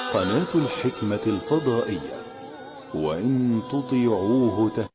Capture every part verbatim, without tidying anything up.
قناة الحكمة الفضائية، وإن تطيعوه ته...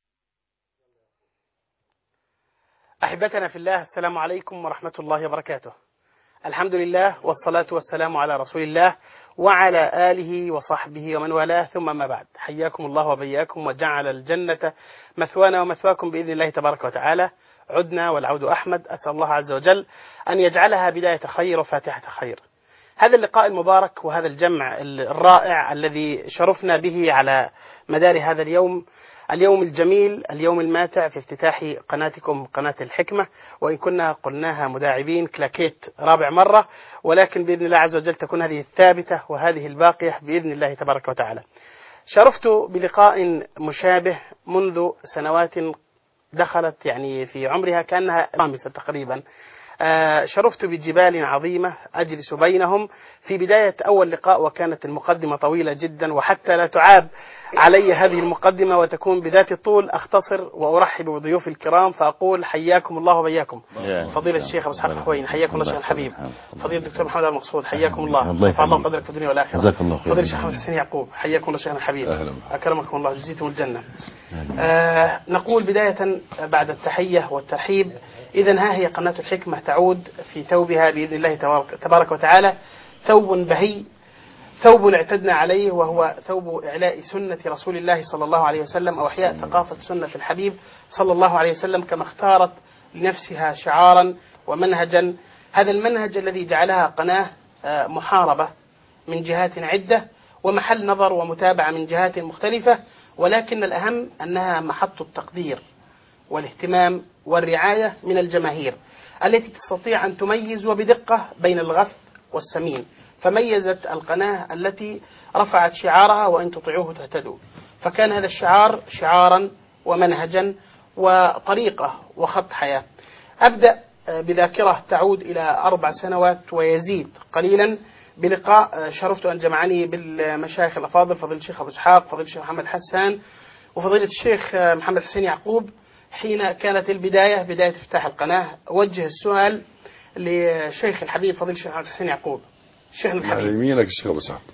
أحبتنا في الله، السلام عليكم ورحمة الله وبركاته. الحمد لله والصلاة والسلام على رسول الله وعلى آله وصحبه ومن والاه، ثم ما بعد. حياكم الله وبياكم وجعل الجنة مثوانا ومثواكم بإذن الله تبارك وتعالى. عدنا والعود أحمد، أسأل الله عز وجل أن يجعلها بداية خير وفاتحة خير. هذا اللقاء المبارك وهذا الجمع الرائع الذي شرفنا به على مدار هذا اليوم، اليوم الجميل، اليوم الماتع في افتتاح قناتكم قناة الحكمة، وإن كنا قلناها مداعبين كلاكيت رابع مرة، ولكن بإذن الله عز وجل تكون هذه الثابتة وهذه الباقية بإذن الله تبارك وتعالى. شرفت بلقاء مشابه منذ سنوات دخلت يعني في عمرها كأنها خامسة تقريبا. شرفت بجبال عظيمة أجلس بينهم في بداية أول لقاء، وكانت المقدمة طويلة جدا، وحتى لا تعاب علي هذه المقدمة وتكون بذات الطول أختصر وأرحب بضيوف الكرام فأقول حياكم الله وبياكم. فضيلة الشيخ أبو إسحاق حوين حياكم الله شيخ الحبيب. فضيلة الدكتور محمد المقصود حياكم الله، رفع الله قدرك في الدنيا والآخرة. فضيلة الشيخ محمد حسين يعقوب حياكم الله شيخنا الحبيب، أكرمكم الله جزيتم الجنة. آه نقول بداية بعد التحية والترحيب، إذن ها هي قناة الحكمة تعود في ثوبها بإذن الله تبارك وتعالى، ثوب بهي، ثوب اعتدنا عليه، وهو ثوب إعلاء سنة رسول الله صلى الله عليه وسلم، أو إحياء ثقافة سنة الحبيب صلى الله عليه وسلم، كما اختارت لنفسها شعارا ومنهجا. هذا المنهج الذي جعلها قناة محاربة من جهات عدة ومحل نظر ومتابعة من جهات مختلفة، ولكن الأهم أنها محط التقدير والاهتمام والرعاية من الجماهير التي تستطيع أن تميز وبدقة بين الغث والسمين. فميزت القناة التي رفعت شعارها وإن تطيعوه تهتدوا، فكان هذا الشعار شعارا ومنهجا وطريقة وخط حياة. أبدأ بذاكرة تعود إلى أربع سنوات ويزيد قليلا، بلقاء شرفت أن جمعني بالمشايخ الأفاضل، فضيلة الشيخ أبو إسحاق، فضيلة الشيخ محمد حسان، وفضيلة الشيخ محمد حسين يعقوب. حين كانت البداية بداية افتتاح القناة، أوجه السؤال لشيخ الحبيب فضيلة الشيخ محمد حسين يعقوب. شيخنا الحبيب يمينك الشيخ أبو إسحاق.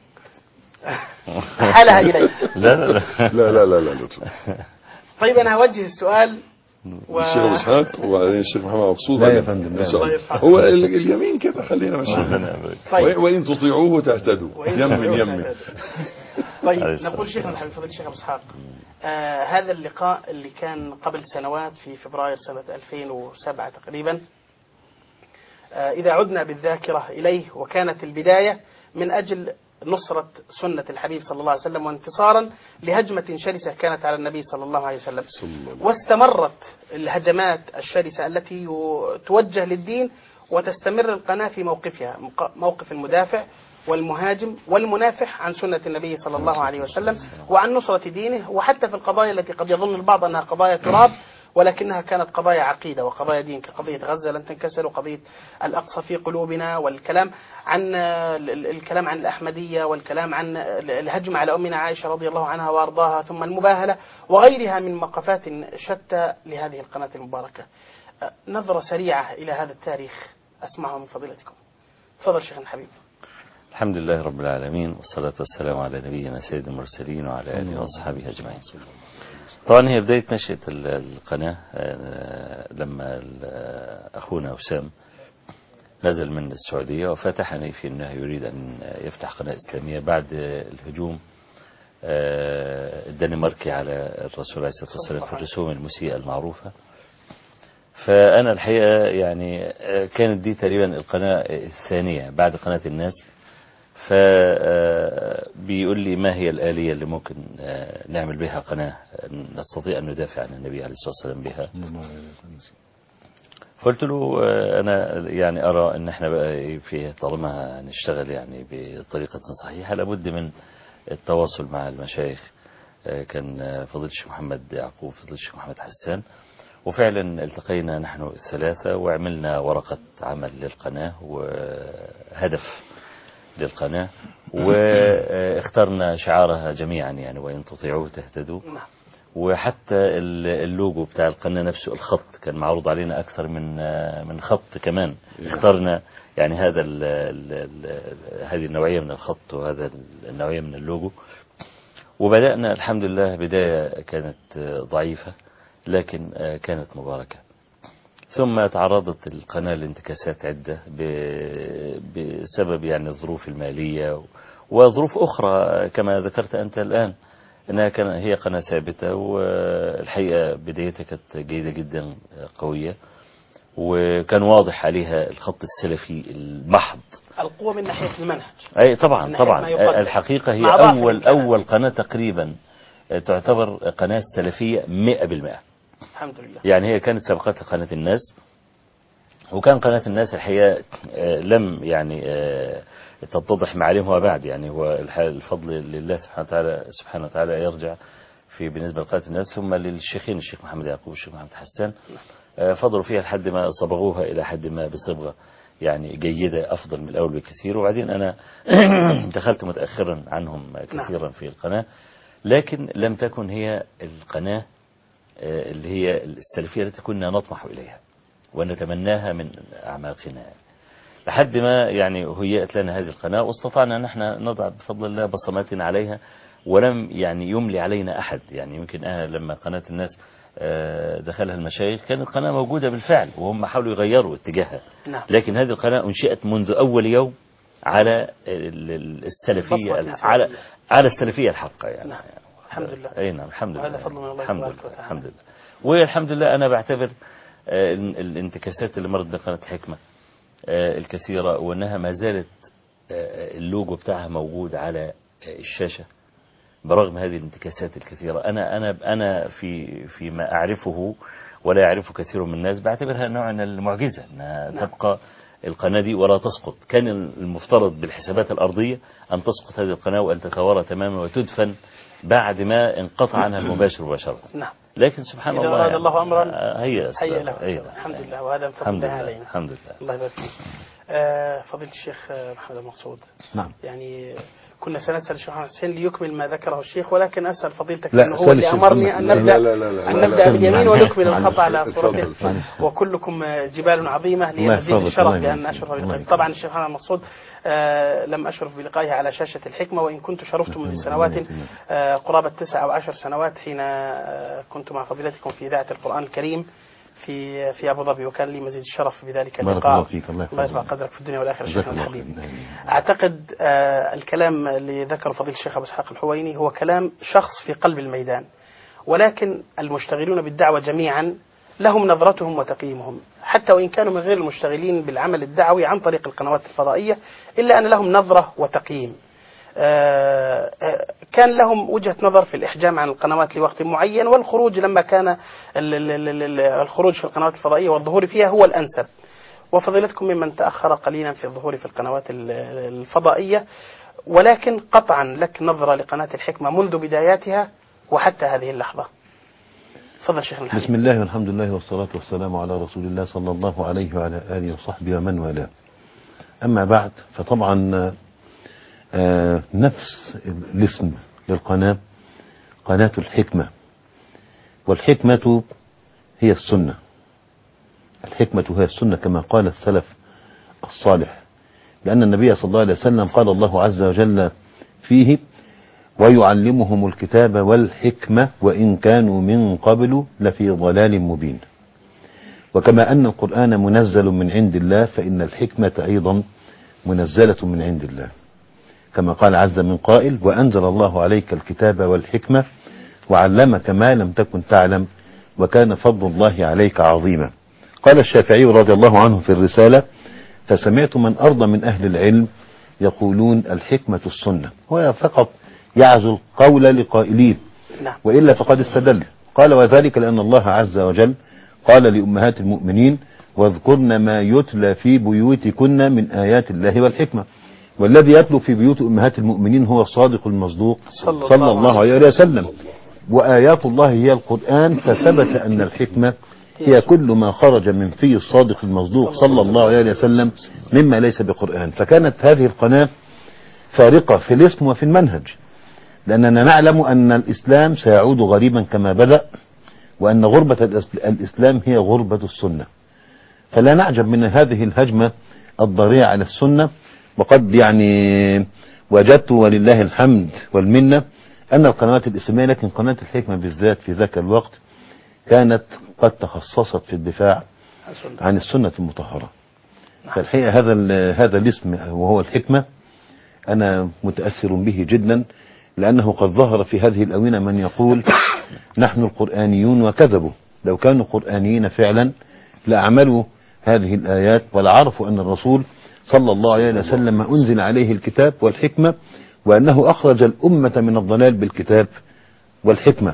حالها إلي. لا لا لا لا لا لا لا. طيب أنا أوجه السؤال و... الشيخ أبو إسحاق وبعدين الشيخ محمد مقصود. لا يا فندم، هو اليمين كده، خلينا ماشيين. طيب. وإن تطيعوه تهتدوا. يمن يمن. طيب نقول شيخنا الحبيب فضيلة الشيخ أبو إسحاق، آه هذا اللقاء اللي كان قبل سنوات في فبراير سنة ألفين وسبعة تقريبا، آه إذا عدنا بالذاكرة إليه، وكانت البداية من أجل نصرة سنة الحبيب صلى الله عليه وسلم وانتصارا لهجمة شرسة كانت على النبي صلى الله عليه وسلم، واستمرت الهجمات الشرسة التي توجه للدين، وتستمر القناة في موقفها، موقف المدافع والمهاجم والمنافح عن سنة النبي صلى الله عليه وسلم وعن نصرة دينه، وحتى في القضايا التي قد يظن البعض أنها قضايا تراب، ولكنها كانت قضايا عقيدة وقضايا دين، كقضية غزة لن تنكسر، وقضية الأقصى في قلوبنا، والكلام عن الكلام عن الأحمدية، والكلام عن الهجمة على أمنا عائشة رضي الله عنها وأرضاها، ثم المباهلة وغيرها من مقفات شتى لهذه القناة المباركة. نظرة سريعة إلى هذا التاريخ أسمعه من فضيلتكم. تفضل شيخنا الحبيب. الحمد لله رب العالمين، والصلاة والسلام على نبينا سيد المرسلين وعلى آله وأصحابه أجمعين. طبعا هي بداية نشأة القناة لما أخونا وسام نزل من السعودية وفتحني في أنه يريد أن يفتح قناة إسلامية بعد الهجوم الدنماركي على الرسول عليه الصلاة والسلام في الرسوم المسيئة المعروفة. فأنا الحقيقة يعني كانت دي تقريبا القناة الثانية بعد قناة الناس، فبيقول لي ما هي الآلية اللي ممكن نعمل بها قناة نستطيع أن ندافع عن النبي عليه الصلاة والسلام بها. فقلت له أنا يعني أرى أن احنا بقى في طالما نشتغل يعني بطريقة صحيحة لابد من التواصل مع المشايخ. كان فضيلة الشيخ محمد يعقوب، فضيلة الشيخ محمد حسان، وفعلا التقينا نحن الثلاثة وعملنا ورقة عمل للقناة وهدف للقناة، واخترنا شعارها جميعا يعني وإن تطيعوه تهتدوا. وحتى اللوجو بتاع القناة نفسه الخط كان معروض علينا أكثر من من خط كمان. اخترنا يعني هذا ال ال ال هذه النوعية من الخط وهذا النوعية من اللوجو، وبدأنا الحمد لله بداية كانت ضعيفة لكن كانت مباركة. ثم تعرضت القناة لانتكاسات عدة بسبب يعني الظروف المالية وظروف أخرى كما ذكرت أنت الآن، أنها كان هي قناة ثابتة، والحقيقة بدايتها كانت جيدة جدا قوية، وكان واضح عليها الخط السلفي المحض، القوة من ناحية المنهج. أي طبعا طبعا الحقيقة هي أول أول قناة تقريبا تعتبر قناة سلفية مئة بالمئة الحمد لله. يعني هي كانت سابقتها قناة الناس، وكان قناة الناس الحقيقة لم يعني تتضح معالمها بعد، يعني هو الفضل لله سبحانه وتعالى سبحانه وتعالى يرجع في بالنسبة لقناة الناس، ثم للشيخين الشيخ محمد يعقوب والشيخ محمد حسان فضلوا فيها لحد ما صبغوها إلى حد ما بصبغة يعني جيدة أفضل من الأول بكثير. وبعدين أنا دخلت متأخرا عنهم كثيرا في القناة، لكن لم تكن هي القناة اللي هي السلفية التي كنا نطمح إليها ونتمناها من أعماقنا، لحد ما يعني هيئت لنا هذه القناة واستطعنا أن احنا نضع بفضل الله بصماتنا عليها، ولم يعني يملي علينا أحد. يعني يمكن أنا لما قناة الناس دخلها المشايخ كانت قناة موجودة بالفعل وهم حاولوا يغيروا اتجاهها، لكن هذه القناة انشئت منذ أول يوم على السلفية على على السلفية الحقة يعني. نعم. الحمد لله. أي نعم الحمد لله. وهذا فضل من الله الحمد تبارك لله. وتعالى. الحمد لله. والحمد لله أنا بعتبر الانتكاسات اللي مرت بقناة الحكمة الكثيرة وأنها ما زالت اللوجو بتاعها موجود على الشاشة برغم هذه الانتكاسات الكثيرة. أنا أنا أنا في فيما أعرفه ولا يعرفه كثير من الناس بعتبرها نوع من المعجزة أنها نعم. تبقى القناة دي ولا تسقط. كان المفترض بالحسابات الأرضية أن تسقط هذه القناة وأن تتوارى تماما وتدفن بعد ما انقطع عنها المباشر مباشرة. نعم. لكن سبحان إذا الله أراد يعني الله أمرا هي هي له الحمد لله، وهذا من فضل الله علينا. الحمد لله. الله يبارك فيك. آه فضيلة الشيخ محمد المقصود. نعم. يعني كنا سنسأل الشيخ محمد حسين ليكمل ما ذكره الشيخ، ولكن أسأل فضيلتك لا أنه هو اللي أمرني أن نبدأ لا لا لا أن لا نبدأ لا باليمين ونكمل الخط على اتفضل. صورته، وكلكم جبال عظيمة لي مزيد الشرف بأن أشرف بلقائه. طبعا الشيخ محمد المقصود آه لم أشرف بلقائه على شاشة الحكمة، وإن كنت شرفت منذ سنوات آه قرابة تسع أو عشر سنوات حين آه كنت مع فضيلتكم في إذاعة القرآن الكريم في في أبو ظبي، وكان لي مزيد الشرف بذلك اللقاء. بارك الله فيك. الله يرفع قدرك في الدنيا والآخرة الشيخ الحبيب. أعتقد آه الكلام اللي ذكره فضيلة الشيخ أبو إسحاق الحويني هو كلام شخص في قلب الميدان، ولكن المشتغلون بالدعوة جميعا لهم نظرتهم وتقييمهم، حتى وإن كانوا من غير المشتغلين بالعمل الدعوي عن طريق القنوات الفضائية، إلا أن لهم نظرة وتقييم. آه آه كان لهم وجهة نظر في الإحجام عن القنوات لوقت معين، والخروج لما كان الخروج في القنوات الفضائية والظهور فيها هو الأنسب، وفضيلتكم ممن تأخر قليلا في الظهور في القنوات الفضائية، ولكن قطعا لك نظرة لقناة الحكمة منذ بداياتها وحتى هذه اللحظة. تفضل شيخنا الحبيب. بسم الله والحمد لله والصلاة والسلام على رسول الله صلى الله عليه وعلى آله وصحبه ومن والاه. أما بعد، فطبعا آه نفس الاسم للقناة قناة الحكمة، والحكمة هي السنة. الحكمة هي السنة كما قال السلف الصالح، لأن النبي صلى الله عليه وسلم قال الله عز وجل فيه: ويعلمهم الكتاب والحكمة وإن كانوا من قبل لفي ضلال مبين. وكما أن القرآن منزل من عند الله، فإن الحكمة أيضا منزلة من عند الله، كما قال عز من قائل: وأنزل الله عليك الكتاب والحكمة وعلمك ما لم تكن تعلم وكان فضل الله عليك عظيما. قال الشافعي رضي الله عنه في الرسالة: فسمعت من أرضى من أهل العلم يقولون الحكمة السنة، هو فقط يعزل قول لقائلين، وإلا فقد استدل. قال: وذلك لأن الله عز وجل قال لأمهات المؤمنين: واذكرن ما يتلى في بيوتكن من آيات الله والحكمة. والذي يتلو في بيوت أمهات المؤمنين هو الصادق المصدوق صلى, صلى الله عليه وسلم، وآيات الله هي القرآن، فثبت أن الحكمة هي كل ما خرج من في الصادق المصدوق صلى الله عليه وسلم مما ليس بقرآن. فكانت هذه القناة فارقة في الاسم وفي المنهج، لأننا نعلم أن الإسلام سيعود غريبا كما بدأ، وأن غربة الإسلام هي غربة السنة. فلا نعجب من هذه الهجمة الضارية على السنة. وقد يعني وجدت ولله الحمد والمنة أن القنوات الإسلامية، لكن قناة الحكمة بالذات في ذاك الوقت كانت قد تخصصت في الدفاع عن السنة المطهرة. فالحقيقة هذا هذا الاسم وهو الحكمة أنا متأثر به جدا، لأنه قد ظهر في هذه الأونة من يقول نحن القرآنيون، وكذبوا. لو كانوا قرآنيين فعلا لأعملوا هذه الآيات ولعرفوا أن الرسول صلى الله عليه وسلم أنزل عليه الكتاب والحكمة، وأنه أخرج الأمة من الضلال بالكتاب والحكمة.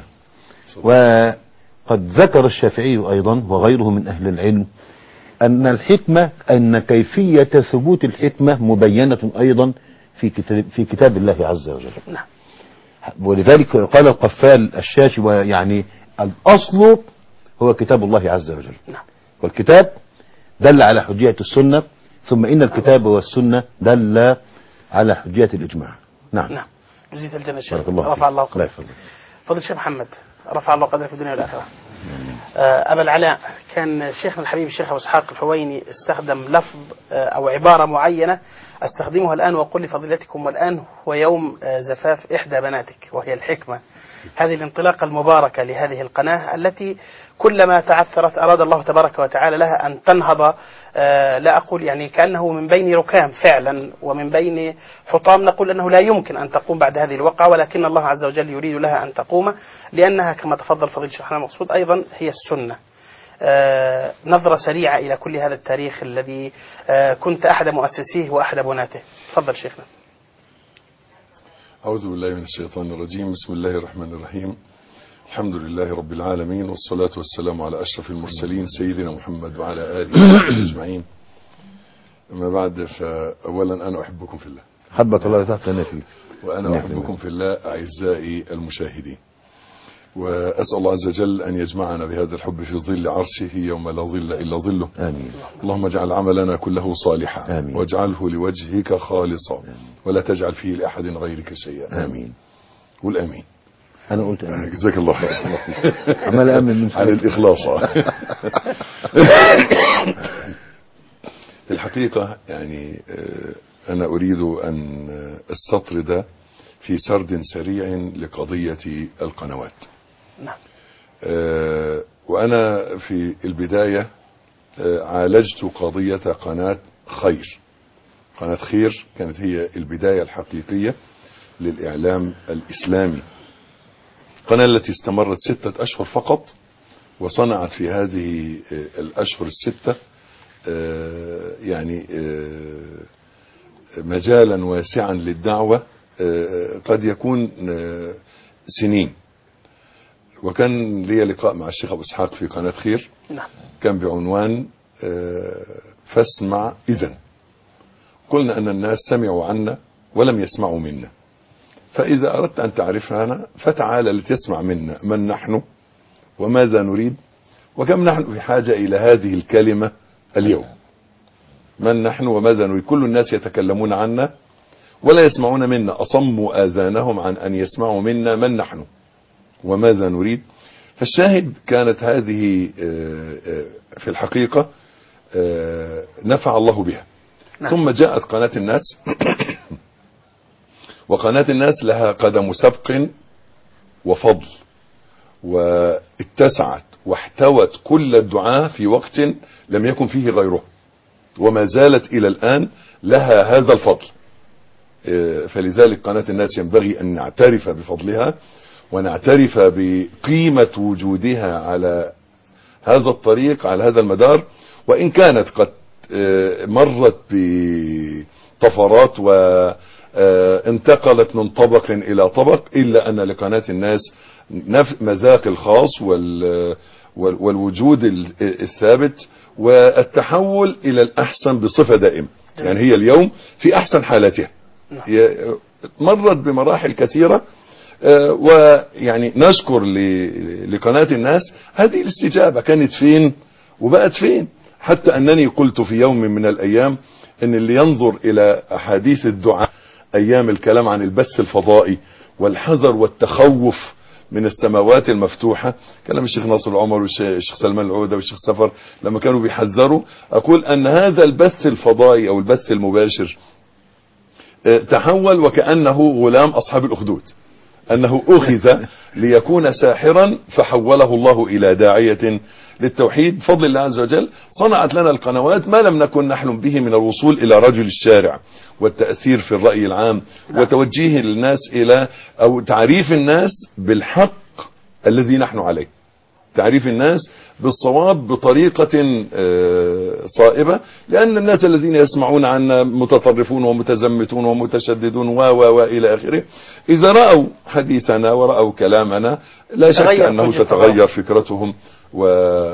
وقد ذكر الشافعي أيضا وغيره من أهل العلم أن الحكمة أن كيفية ثبوت الحكمة مبينة أيضا في كتاب, في كتاب الله عز وجل. ولذلك قال القفال الشاشي ويعني الأصل هو كتاب الله عز وجل، والكتاب دل على حجية السنة، ثم إن الكتاب والسنة دل على حجية الإجماع. نعم نعم. جزيت الجنة الشيخ، رفع الله قدرك. فضل الشيخ محمد رفع الله قدرك في الدنيا والآخرة. أبا العلاء، كان شيخنا الحبيب الشيخ أبو إسحاق الحويني استخدم لفظ أو عبارة معينة أستخدمها الآن وأقول لفضيلتكم والآن هو يوم زفاف إحدى بناتك وهي الحكمة. هذه الانطلاقة المباركة لهذه القناة التي كلما تعثرت أراد الله تبارك وتعالى لها أن تنهض، لا أقول يعني كأنه من بين ركام فعلا ومن بين حطام نقول أنه لا يمكن أن تقوم بعد هذه الوقعة، ولكن الله عز وجل يريد لها أن تقوم، لأنها كما تفضل فضيل الشيخ محمد مقصود أيضا هي السنة. آه نظرة سريعة إلى كل هذا التاريخ الذي آه كنت أحد مؤسسيه وأحد بناته. تفضل شيخنا. أعوذ بالله من الشيطان الرجيم. بسم الله الرحمن الرحيم. الحمد لله رب العالمين، والصلاة والسلام على أشرف المرسلين سيدنا محمد وعلى آله وصحبه أجمعين. أما بعد، فأولا أنا أحبكم في الله. حبك الله تحتنا فيه. وأنا أحبكم في الله أعزائي المشاهدين، وأسأل الله عز وجل أن يجمعنا بهذا الحب في ظل عرشه يوم لا ظل إلا ظله. آمين. اللهم اجعل عملنا كله صالحا، آمين. واجعله لوجهك خالصا، آمين. ولا تجعل فيه لأحد غيرك شيئا. آمين. قل آمين. أنا قلت آمين. جزاك الله خير. عمال آمن من على الإخلاص. في الحقيقة يعني أنا أريد أن أستطرد في سرد سريع لقضية القنوات. نعم. أه وأنا في البداية أه عالجت قضية قناة خير. قناة خير كانت هي البداية الحقيقية للإعلام الإسلامي، القناة التي استمرت ستة أشهر فقط، وصنعت في هذه الأشهر الستة أه يعني أه مجالا واسعا للدعوة قد يكون سنين. وكان لي لقاء مع الشيخ أبو إسحاق في قناة خير، كان بعنوان فاسمع إذن. قلنا أن الناس سمعوا عنا ولم يسمعوا منا، فإذا أردت أن تعرفنا فتعال لتسمع منا من نحن وماذا نريد وكم نحن في حاجة إلى هذه الكلمة اليوم. من نحن وماذا نريد. كل الناس يتكلمون عنا ولا يسمعون منا، أصموا آذانهم عن أن يسمعوا منا من نحن وماذا نريد. فالشاهد كانت هذه في الحقيقة نفع الله بها. ثم جاءت قناة الناس، وقناة الناس لها قدم سبق وفضل، واتسعت واحتوت كل الدعاة في وقت لم يكن فيه غيره، وما زالت إلى الآن لها هذا الفضل. فلذلك قناة الناس ينبغي أن نعترف بفضلها ونعترف بقيمة وجودها على هذا الطريق، على هذا المدار، وإن كانت قد مرت بطفرات وانتقلت من طبق إلى طبق، إلا أن لقناة الناس مذاق الخاص والوجود الثابت والتحول إلى الأحسن بصفة دائمة. يعني هي اليوم في أحسن حالاتها، هي مرت بمراحل كثيرة، ويعني نشكر لقناة الناس هذه الاستجابة كانت فين وبقت فين. حتى أنني قلت في يوم من الأيام أن اللي ينظر إلى أحاديث الدعاء أيام الكلام عن البث الفضائي والحذر والتخوف من السماوات المفتوحة. كلام الشيخ ناصر العمر والشيخ سلمان العودة والشيخ سفر لما كانوا بيحذروا، أقول أن هذا البث الفضائي أو البث المباشر تحول وكأنه غلام أصحاب الأخدود، أنه أخذ ليكون ساحرا فحوله الله إلى داعية للتوحيد. بفضل الله عز وجل صنعت لنا القنوات ما لم نكن نحلم به من الوصول إلى رجل الشارع والتأثير في الرأي العام وتوجيه الناس إلى أو تعريف الناس بالحق الذي نحن عليه، تعريف الناس بالصواب بطريقة صائبة، لأن الناس الذين يسمعون عنا متطرفون ومتزمتون ومتشددون و و وإلى آخره، إذا رأوا حديثنا ورأوا كلامنا لا شك أنه تتغير فكرتهم و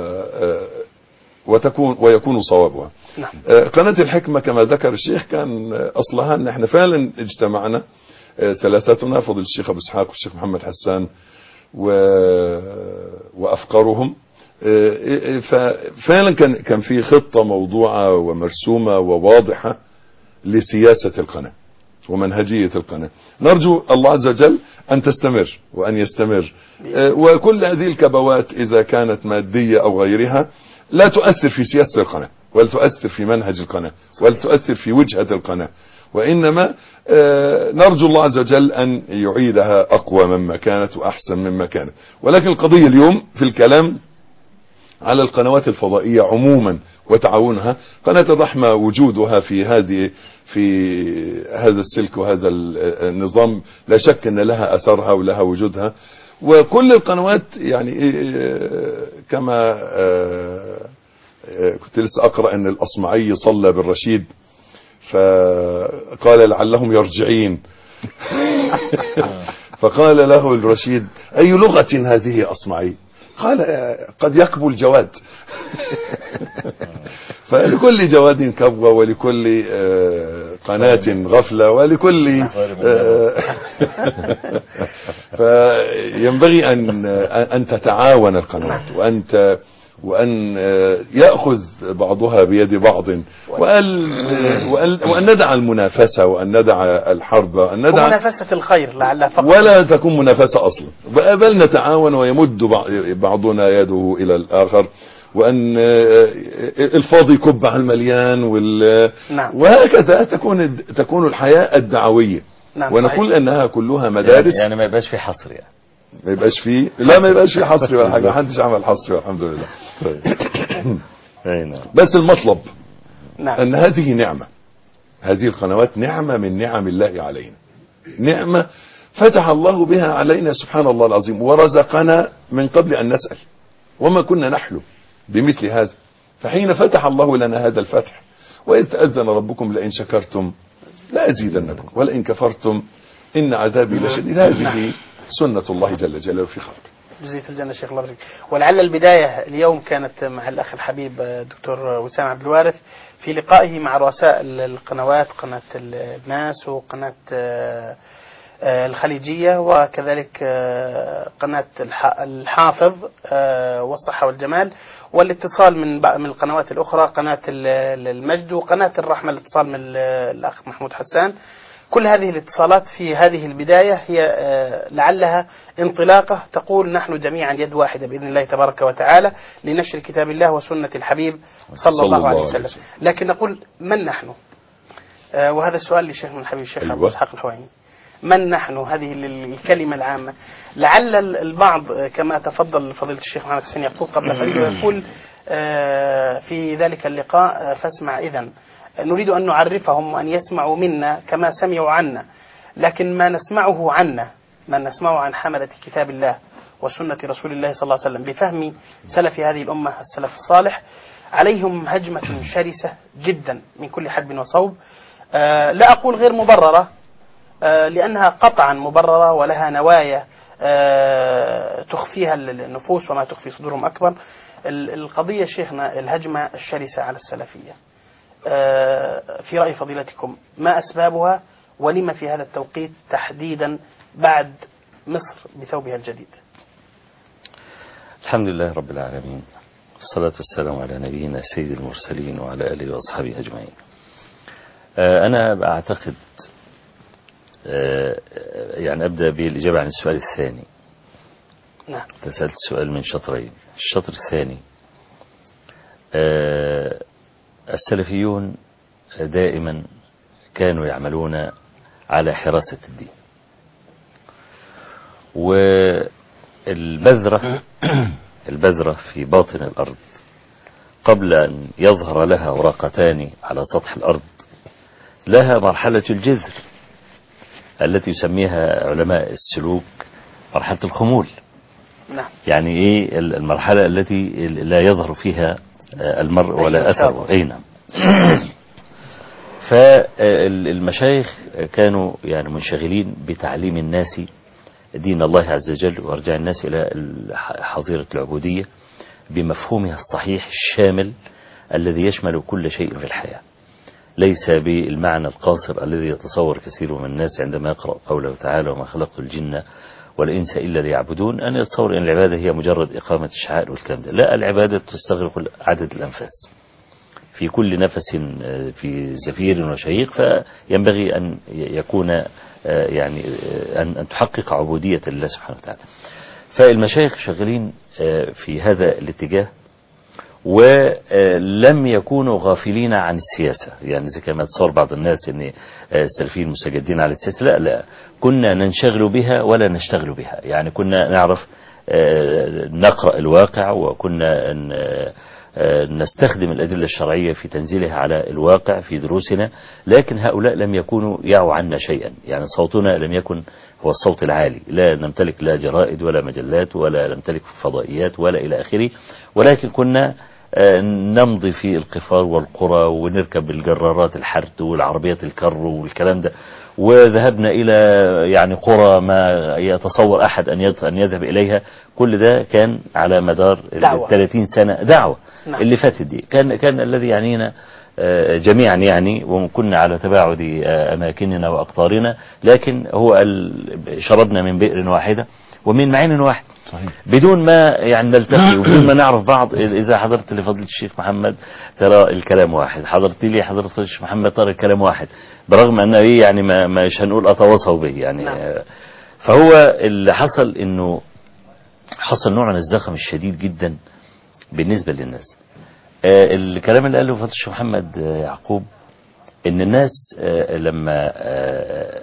وتكون ويكون صوابها. نعم. قناة الحكمة كما ذكر الشيخ كان أصلها أن احنا فعلا اجتمعنا ثلاثتنا، فضل الشيخ أبو إسحاق والشيخ محمد حسان و... وأفكارهم، ففعلا كان كان في خطة موضوعة ومرسومة وواضحة لسياسة القناة ومنهجية القناة. نرجو الله عز وجل أن تستمر وأن يستمر، وكل هذه الكبوات إذا كانت مادية أو غيرها لا تؤثر في سياسة القناة ولا تؤثر في منهج القناة ولا تؤثر في وجهة القناة، وإنما نرجو الله عز وجل أن يعيدها أقوى مما كانت وأحسن مما كانت. ولكن القضية اليوم في الكلام على القنوات الفضائية عموما وتعاونها. قناة الرحمة وجودها في هذه في هذا السلك وهذا النظام لا شك أن لها أثرها ولها وجودها، وكل القنوات يعني كما كنت لسه أقرأ أن الأصمعي صلى بالرشيد فقال لعلهم يرجعين فقال له الرشيد أي لغة هذه أصمعي؟ قال قد يكبو الجواد فلكل جواد كبوة ولكل قناة غفلة ولكل فينبغي أن أن تتعاون القنوات وأن وأن يأخذ بعضها بيد بعض وأن, وأن ندع المنافسة وأن ندع الحرب وأن ندع منافسة الخير لعلها فقط ولا تكون منافسة أصلا، بل نتعاون ويمد بعضنا يده إلى الآخر، وأن الفاضي يكب على المليان وال... نعم. وهكذا تكون تكون الحياة الدعوية. نعم. ونقول صحيح. أنها كلها مدارس، يعني ما يبقاش في حصر، يعني ما يبقاش فيه لا ما يبقاش فيه حصر ولا حاجة، محدش عمل حصر والحمد لله. بس المطلب نعم. أن هذه نعمة، هذه القنوات نعمة من نعم الله علينا، نعمة فتح الله بها علينا سبحان الله العظيم، ورزقنا من قبل أن نسأل وما كنا نحلم بمثل هذا، فحين فتح الله لنا هذا الفتح وإذ تأذن ربكم لئن شكرتم لأزيدنكم ولئن كفرتم إن عذابي لشديد. هذه سنة الله جل جلاله في خلقه. جزية الجنة شيخ الله يبارك. ولعل البداية اليوم كانت مع الأخ الحبيب دكتور وسام عبد الوارث في لقائه مع رؤساء القنوات، قناة الناس وقناة الخليجية وكذلك قناة الحافظ والصحة والجمال، والاتصال من من القنوات الأخرى قناة المجد وقناة الرحمة، الاتصال من الأخ محمود حسان. كل هذه الاتصالات في هذه البداية هي لعلها انطلاقة تقول نحن جميعا يد واحدة بإذن الله تبارك وتعالى لنشر كتاب الله وسنة الحبيب صلى, صلى الله عليه وسلم. لكن نقول من نحن؟ وهذا السؤال لشيخ من الحبيب الشيخ أبو إسحاق الحويني. من نحن؟ هذه الكلمة العامة. لعل البعض كما تفضل فضيلة الشيخ محمد حسين يقول قبل قليل ويقول في ذلك اللقاء فاسمع إذن، نريد أن نعرفهم وأن يسمعوا منا كما سمعوا عنا، لكن ما نسمعه عنا ما نسمعه عن حملة كتاب الله وسنة رسول الله صلى الله عليه وسلم بفهم سلف هذه الأمة السلف الصالح عليهم هجمة شرسة جدا من كل حدب وصوب، لا أقول غير مبررة لأنها قطعا مبررة ولها نوايا تخفيها النفوس وما تخفي صدورهم أكبر. القضية شيخنا الهجمة الشرسة على السلفية في رأي فضيلتكم ما أسبابها ولما في هذا التوقيت تحديدا بعد مصر بثوبها الجديد؟ الحمد لله رب العالمين، والصلاة والسلام على نبينا سيد المرسلين وعلى آله وأصحابه أجمعين. أنا أعتقد يعني أبدأ بالإجابة عن السؤال الثاني. نعم. تسألت السؤال من شطرين. الشطر الثاني، السلفيون دائما كانوا يعملون على حراسة الدين، والبذرة البذرة في باطن الأرض قبل أن يظهر لها ورقتان على سطح الأرض لها مرحلة الجذر التي يسميها علماء السلوك مرحلة الخمول. نعم. يعني ايه المرحلة التي لا يظهر فيها المرء ولا أثره. أي نعم. فالمشايخ كانوا يعني منشغلين بتعليم الناس دين الله عز وجل وارجاع الناس إلى حظيرة العبودية بمفهومها الصحيح الشامل الذي يشمل كل شيء في الحياة، ليس بالمعنى القاصر الذي يتصور كثير من الناس عندما يقرأ قوله تعالى وما خلقت الجن والإنس إلا ليعبدون أن يتصور أن العبادة هي مجرد إقامة الشعائر والكلام ده. لا، العبادة تستغرق عدد الأنفاس، في كل نفس في زفير وشهيق، فينبغي أن يكون يعني أن تحقق عبودية لله سبحانه وتعالى. فالمشايخ شغالين في هذا الاتجاه، ولم يكونوا غافلين عن السياسة. يعني زي كما تصور بعض الناس أن السلفيين مستجدين على السياسة، لا لا، كنا ننشغل بها ولا نشتغل بها. يعني كنا نعرف نقرأ الواقع، وكنا نستخدم الأدلة الشرعية في تنزيلها على الواقع في دروسنا، لكن هؤلاء لم يكونوا يعوا عنا شيئا. يعني صوتنا لم يكن هو الصوت العالي، لا نمتلك لا جرائد ولا مجلات ولا نمتلك فضائيات ولا إلى آخره، ولكن كنا نمضي في القفار والقرى ونركب الجرارات الحرث والعربيات الكر والكلام ده، وذهبنا إلى يعني قرى ما يتصور أحد أن يذهب إليها. كل ده كان على مدار ثلاثين سنة دعوة. نعم. اللي فاتت دي كان كان الذي يعنينا جميعا يعني، وكنا على تباعد أماكننا وأقطارنا، لكن هو شربنا من بئر واحدة ومن معين واحد. صحيح. بدون ما يعني نلتقي وبدون ما نعرف بعض. إذا حضرت لفضيلة الشيخ محمد ترى الكلام واحد، حضرت لي حضرت الشيخ محمد ترى الكلام واحد، برغم أنه إيه يعني ما مش هنقول أتواصوا به يعني. نعم. فهو اللي حصل إنه حصل نوع من الزخم الشديد جدا بالنسبة للناس. آه الكلام اللي قاله فضيلة الشيخ محمد آه يعقوب، إن الناس آه لما آه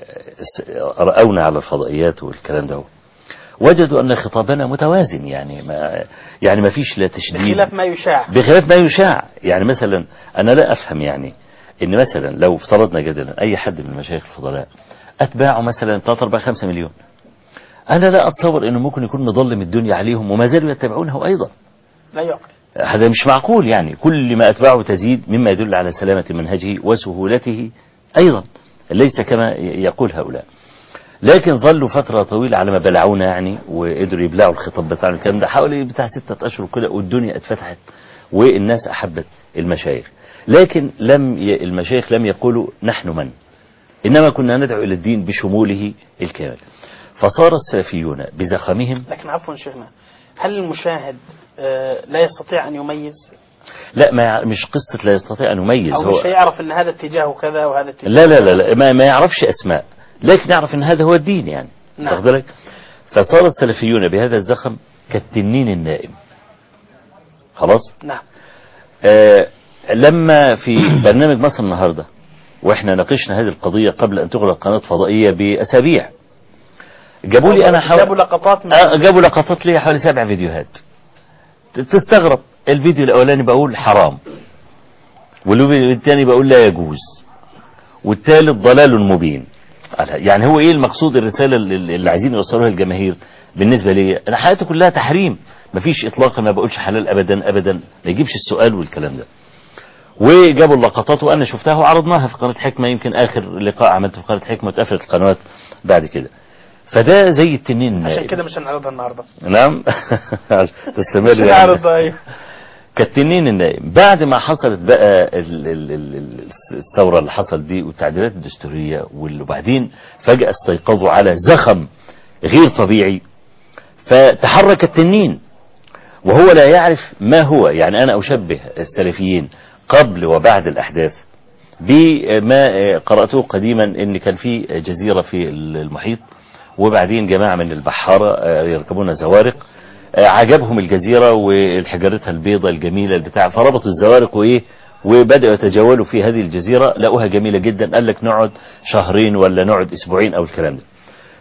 رأونا على الفضائيات والكلام ده وجدوا أن خطابنا متوازن. يعني ما يعني ما فيش لا تشديد بخلاف ما يشاع بخلاف ما يشاع. يعني مثلا أنا لا أفهم يعني إن مثلا لو افترضنا جدلا أي حد من المشايخ الفضلاء أتباعه مثلا ثلاثة أربعة خمسة مليون، أنا لا أتصور إنه ممكن يكون مظلم الدنيا عليهم وما زالوا يتبعونه أيضا. لا يعقل، هذا مش معقول. يعني كل ما أتباعه تزيد مما يدل على سلامة منهجه وسهولته أيضا، ليس كما يقول هؤلاء. لكن ظلوا فترة طويلة على ما بلعونا يعني، وقدروا يبلعوا الخطاب بتاعنا الكلام ده حوالي بتاع ستة أشهر كده، والدنيا اتفتحت والناس أحبت المشايخ. لكن لم ي... المشايخ لم يقولوا نحن من، إنما كنا ندعو إلى الدين بشموله الكامل. فصار السلفيون بزخمهم. لكن عفوا شيخنا، هل المشاهد لا يستطيع أن يميز؟ لا، ما مش قصة لا يستطيع أن يميز، أو هو مش يعرف أن هذا اتجاه كذا وهذا اتجاه لا لا لا, لا ما, ما يعرفش أسماء، لكن يعرف أن هذا هو الدين يعني. نعم. بالك؟ فصار السلفيون بهذا الزخم كالتنين النائم. خلاص. نعم. آه لما في برنامج مصر النهاردة واحنا ناقشنا هذه القضية قبل أن تغلق قناة فضائية بأسابيع، جابوا لي أنا حوالي جابوا لقطات من... آه جابوا لقطات لي حوالي سبع فيديوهات. تستغرب، الفيديو الأولاني بقول حرام، والفيديو الثاني بقول لا يجوز، والثالث ضلال مبين. يعني هو ايه المقصود؟ الرسالة اللي عايزين يوصلوها الجماهير بالنسبة لي انا حياتي كلها تحريم، مفيش اطلاقا، ما بقولش حلال ابدا ابدا، ما يجيبش السؤال والكلام ده. وجابوا اللقطات وانا شفتها وعرضناها في قناة حكمة، يمكن اخر لقاء عملته في قناة حكمة واتقفلت القنوات بعد كده. فده زي التنين. عشان كده مش هنعرضها النهارده. نعم. تستمر مش هنعرضها. ايوه كالتنين النائم. بعد ما حصلت بقى الثورة اللي حصل دي والتعديلات الدستورية، وبعدين فجأة استيقظوا على زخم غير طبيعي، فتحرك التنين وهو لا يعرف ما هو. يعني أنا أشبه السلفيين قبل وبعد الأحداث بما قرأته قديما ان كان في جزيرة في المحيط، وبعدين جماعة من البحارة يركبون زوارق، عجبهم الجزيرة والحجارتها البيضة الجميلة البتاع، فربطوا الزوارق وايه وبدأوا يتجولوا في هذه الجزيرة، لقوها جميلة جدا، قال لك نقعد شهرين ولا نقعد اسبوعين او الكلام ده.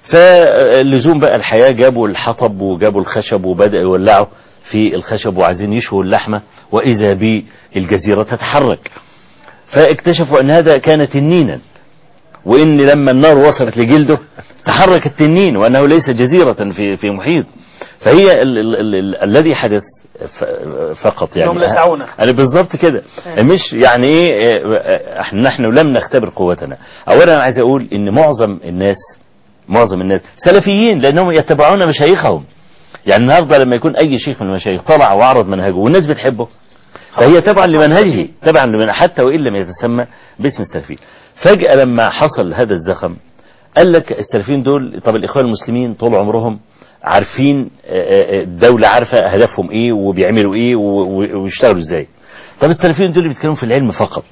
فاللزوم بقى الحياة، جابوا الحطب وجابوا الخشب وبدأوا يولعوا في الخشب وعايزين يشووا اللحمة، وإذا بالجزيرة تتحرك. فاكتشفوا أن هذا كان تنينا، وإن لما النار وصلت لجلده تحرك التنين، وأنه ليس جزيرة في في محيط. فهي ال ال ال ال الذي حدث فقط يعني أنا بالضبط كده، مش يعني إيه نحن لم نختبر قوتنا. أولا أنا عايز أقول إن معظم الناس معظم الناس سلفيين، لأنهم يتبعون مشايخهم. يعني النهارده لما يكون أي شيخ من المشايخ طلع وعرض منهجه والناس بتحبه، فهي تبعا لمنهجه، تبعا لمن حتى وإن لم يتسمى باسم السلفي. فجأة لما حصل هذا الزخم قال لك السلفيين دول، طب الإخوان المسلمين طول عمرهم عارفين، الدولة عارفة هدفهم إيه وبيعملوا إيه ويشتغلوا إزاي. طب السلفيين دول بيتكلموا في العلم فقط،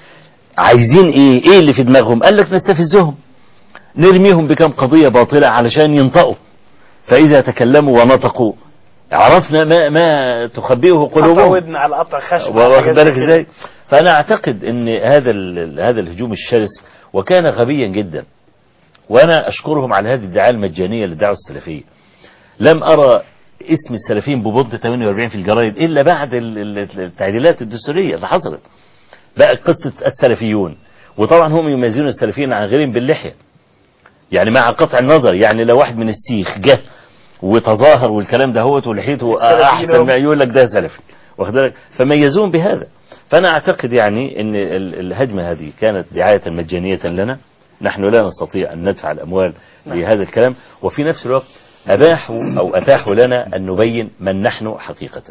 عايزين إيه؟ إيه اللي في دماغهم؟ قال لك نستفزهم، نرميهم بكم قضية باطلة علشان ينطقوا، فإذا تكلموا ونطقوا عرفنا ما ما تخبئه قلوبهم، ودنا على قطع خشب. واخد بالك ازاي؟ فأنا أعتقد أن هذا هذا الهجوم الشرس وكان غبيا جدا، وأنا أشكرهم على هذه الدعاية المجانية للدعوة السلفية. لم أرى اسم السلفيين ببض ثمانية وأربعين في الجرائد إلا بعد التعديلات الدستورية اللي حصلت. بقى قصة السلفيون، وطبعا هم يميزون السلفيين عن غيرهم باللحية، يعني مع قطع النظر، يعني لو واحد من السيخ جه وتظاهر والكلام ده هو ولحيته أحسن ما يقول لك ده سلفي، واخد بالك؟ فميزون بهذا. فأنا أعتقد يعني أن الهجمة هذه كانت دعاية مجانية لنا، نحن لا نستطيع أن ندفع الأموال لهذا الكلام، وفي نفس الوقت أباحوا أو أتاحوا لنا أن نبين من نحن حقيقة.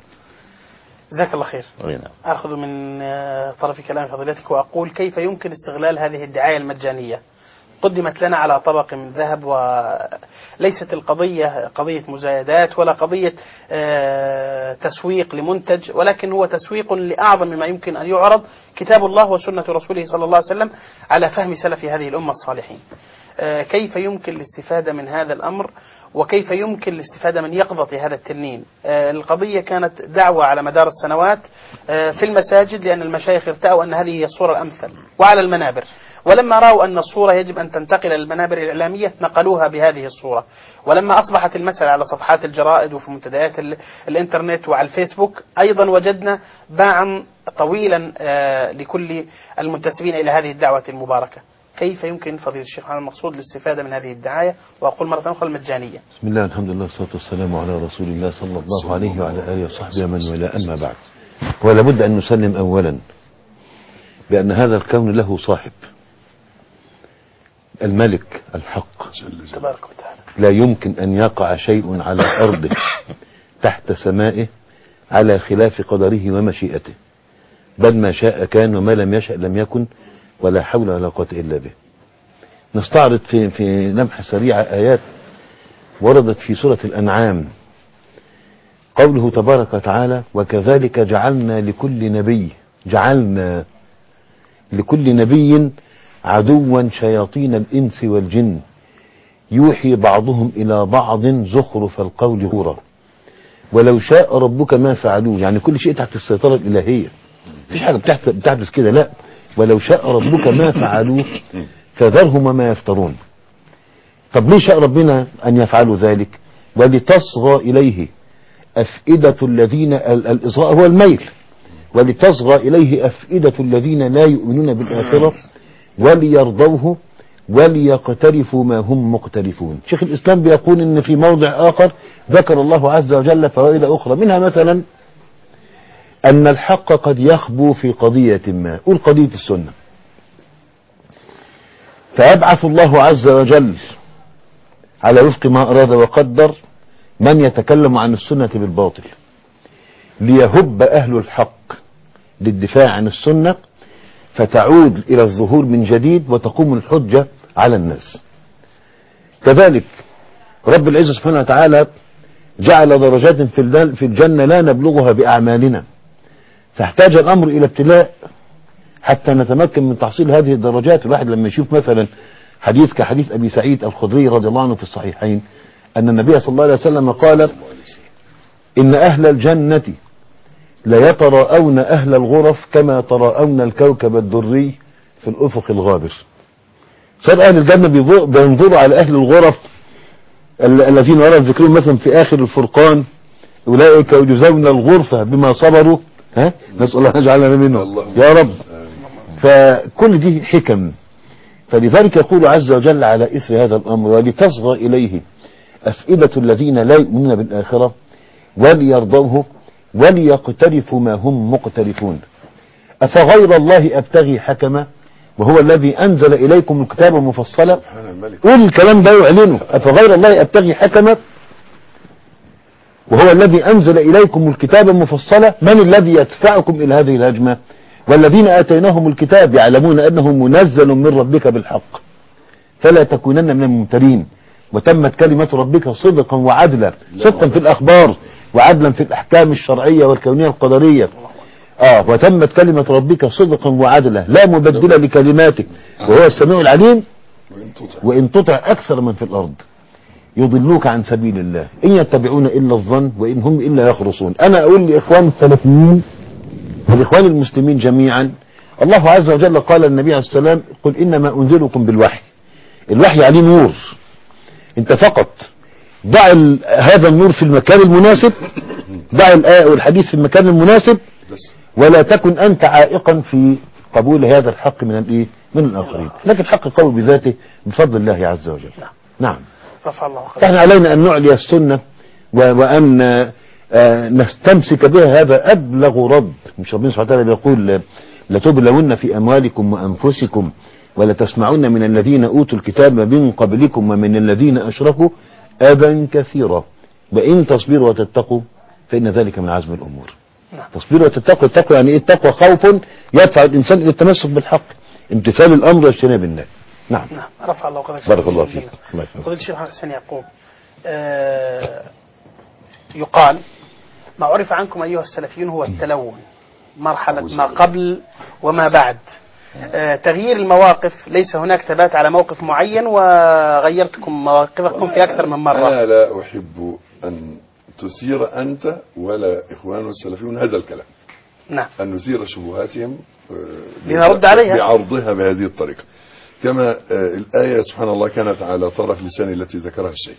جزاك الله خير. أخذ من طرف كلام فضيلتك وأقول كيف يمكن استغلال هذه الدعاية المجانية؟ قدمت لنا على طبق من ذهب، وليست القضية قضية مزايدات ولا قضية تسويق لمنتج، ولكن هو تسويق لأعظم ما يمكن أن يعرض، كتاب الله وسنة رسوله صلى الله عليه وسلم على فهم سلف هذه الأمة الصالحين. كيف يمكن الاستفادة من هذا الأمر، وكيف يمكن الاستفادة من يقظة هذا التنين؟ القضية كانت دعوة على مدار السنوات في المساجد، لأن المشايخ ارتأوا أن هذه هي الصورة الأمثل، وعلى المنابر، ولما رأوا أن الصورة يجب أن تنتقل للمنابر الإعلامية نقلوها بهذه الصورة. ولما أصبحت المسألة على صفحات الجرائد وفي منتديات الإنترنت وعلى الفيسبوك، أيضا وجدنا باعا طويلا لكل المنتسبين إلى هذه الدعوة المباركة. كيف يمكن فضيلة الشيخ محمد المقصود الاستفادة من هذه الدعاية، وأقول مرة أخرى المجانية؟ بسم الله، الحمد لله، والصلاة والسلام على رسول الله صلى الله عليه وعلى آله وصحبه ومن والاه، أما بعد. ولا بد أن نسلم أولا بأن هذا الكون له صاحب، الملك الحق تبارك وتعالى. لا يمكن أن يقع شيء على أرضه تحت سمائه على خلاف قدره ومشيئته، بل ما شاء كان وما لم يشأ لم يكن، ولا حول ولا قوة إلا به. نستعرض في في لمحة سريعة آيات وردت في سورة الأنعام. قوله تبارك وتعالى: وكذلك جعلنا لكل نبي جعلنا لكل نبي عدوا شياطين الإنس والجن يوحي بعضهم إلى بعض زخرف القول غرورا ولو شاء ربك ما فعلوه. يعني كل شيء تحت السيطرة الإلهية، مفيش حاجة بتحدث كده، لا، ولو شاء ربك ما فعلوه فذرهم وما يفترون. طب ليه شاء ربنا أن يفعلوا ذلك؟ ولتصغى إليه أفئدة الذين، الإصغاء هو الميل، ولتصغى إليه أفئدة الذين لا يؤمنون بالآخرة وليرضوه وليقترفوا ما هم مقترفون. شيخ الإسلام بيقول إن في موضع آخر ذكر الله عز وجل فوائد أخرى، منها مثلا أن الحق قد يخبو في قضية ما، قول قضية السنة، فيبعث الله عز وجل على وفق ما أراد وقدر من يتكلم عن السنة بالباطل، ليهب أهل الحق للدفاع عن السنة فتعود إلى الظهور من جديد وتقوم الحجة على الناس. كذلك رب العزة سبحانه وتعالى جعل درجات في الجنة لا نبلغها بأعمالنا، فاحتاج الأمر إلى ابتلاء حتى نتمكن من تحصيل هذه الدرجات. الواحد لما يشوف مثلا حديث كحديث أبي سعيد الخدري رضي الله عنه في الصحيحين أن النبي صلى الله عليه وسلم قال إن أهل الجنة ليتراءون أهل الغرف كما تراءون الكوكب الدري في الأفق الغابر. صار أهل الجنة بينظروا على أهل الغرف الذين ورد ذكرهم مثلا في آخر الفرقان أولئك يجزون الغرفة بما صبروا. ها نسأل الله يجعلنا منهم يا رب. فكل دي حكم. فلذلك يقول عز وجل على إثر هذا الأمر ولتصغى إليه أفئدة الذين لا يؤمنون بالآخرة وليرضوه وليقترفوا ما هم مقترفون أفغير الله أبتغي حكما وهو الذي أنزل إليكم الكتاب مفصلا. قول الكلام ده يعلنه. أفغير الله أبتغي حكما وهو الذي أنزل إليكم الكتاب مفصلا من الذي يدفعكم إلى هذه الهجمة والذين آتيناهم الكتاب يعلمون أنه منزل من ربك بالحق فلا تكونن من الممترين وتمت كلمة ربك صدقا وعدلا صدقا في الأخبار وعدلا في الأحكام الشرعية والكونية القدرية. آه وتمت كلمة ربك صدقا وعدلا لا مبدل لكلماته وهو السميع العليم. وإن تطع أكثر من في الأرض يضلوك عن سبيل الله إن يتبعون إلا الظن وإن هم إلا يخرصون. أنا أقول لإخوان السلفيين والإخوان المسلمين جميعا الله عز وجل قال النبي عليه السلام قل إنما أنزلكم بالوحي. الوحي عليه نور. انت فقط ضع هذا النور في المكان المناسب ضع الآية والحديث في المكان المناسب ولا تكن أنت عائقا في قبول هذا الحق من الايه من الآخرين. لكن الحق قوي بذاته بفضل الله عز وجل. نعم. فاحنا علينا أن نعلي السنة وأن نستمسك بها. هذا أبلغ رد. مش ربنا سبحانه وتعالى بيقول لتبلون في أموالكم وأنفسكم ولتسمعون من الذين أوتوا الكتاب من قبلكم ومن الذين أشركوا أذى كثيرا وإن تصبروا وتتقوا فإن ذلك من عزم الأمور. تصبروا وتتقوا. التقوى يعني إيه؟ التقوى خوف يدفع الإنسان إلى التمسك بالحق امتثال الأمر واجتناب النهي. نعم. نعم. رفع الله قدرك. بارك الله فيك. فضيلة الشيخ حسن يعقوب آه يقال ما عرف عنكم أيها السلفيون هو التلون مرحلة ما قبل وما بعد. آه تغيير المواقف ليس هناك ثبات على موقف معين وغيرتكم مواقفكم في أكثر من مرة. أنا لا أحب أن تثير أنت ولا إخوان السلفيون هذا الكلام. نعم. أن نثير شبهاتهم لنرد عليها بعرضها بهذه الطريقة كما الآية سبحان الله كانت على طرف لسان التي ذكرها الشيخ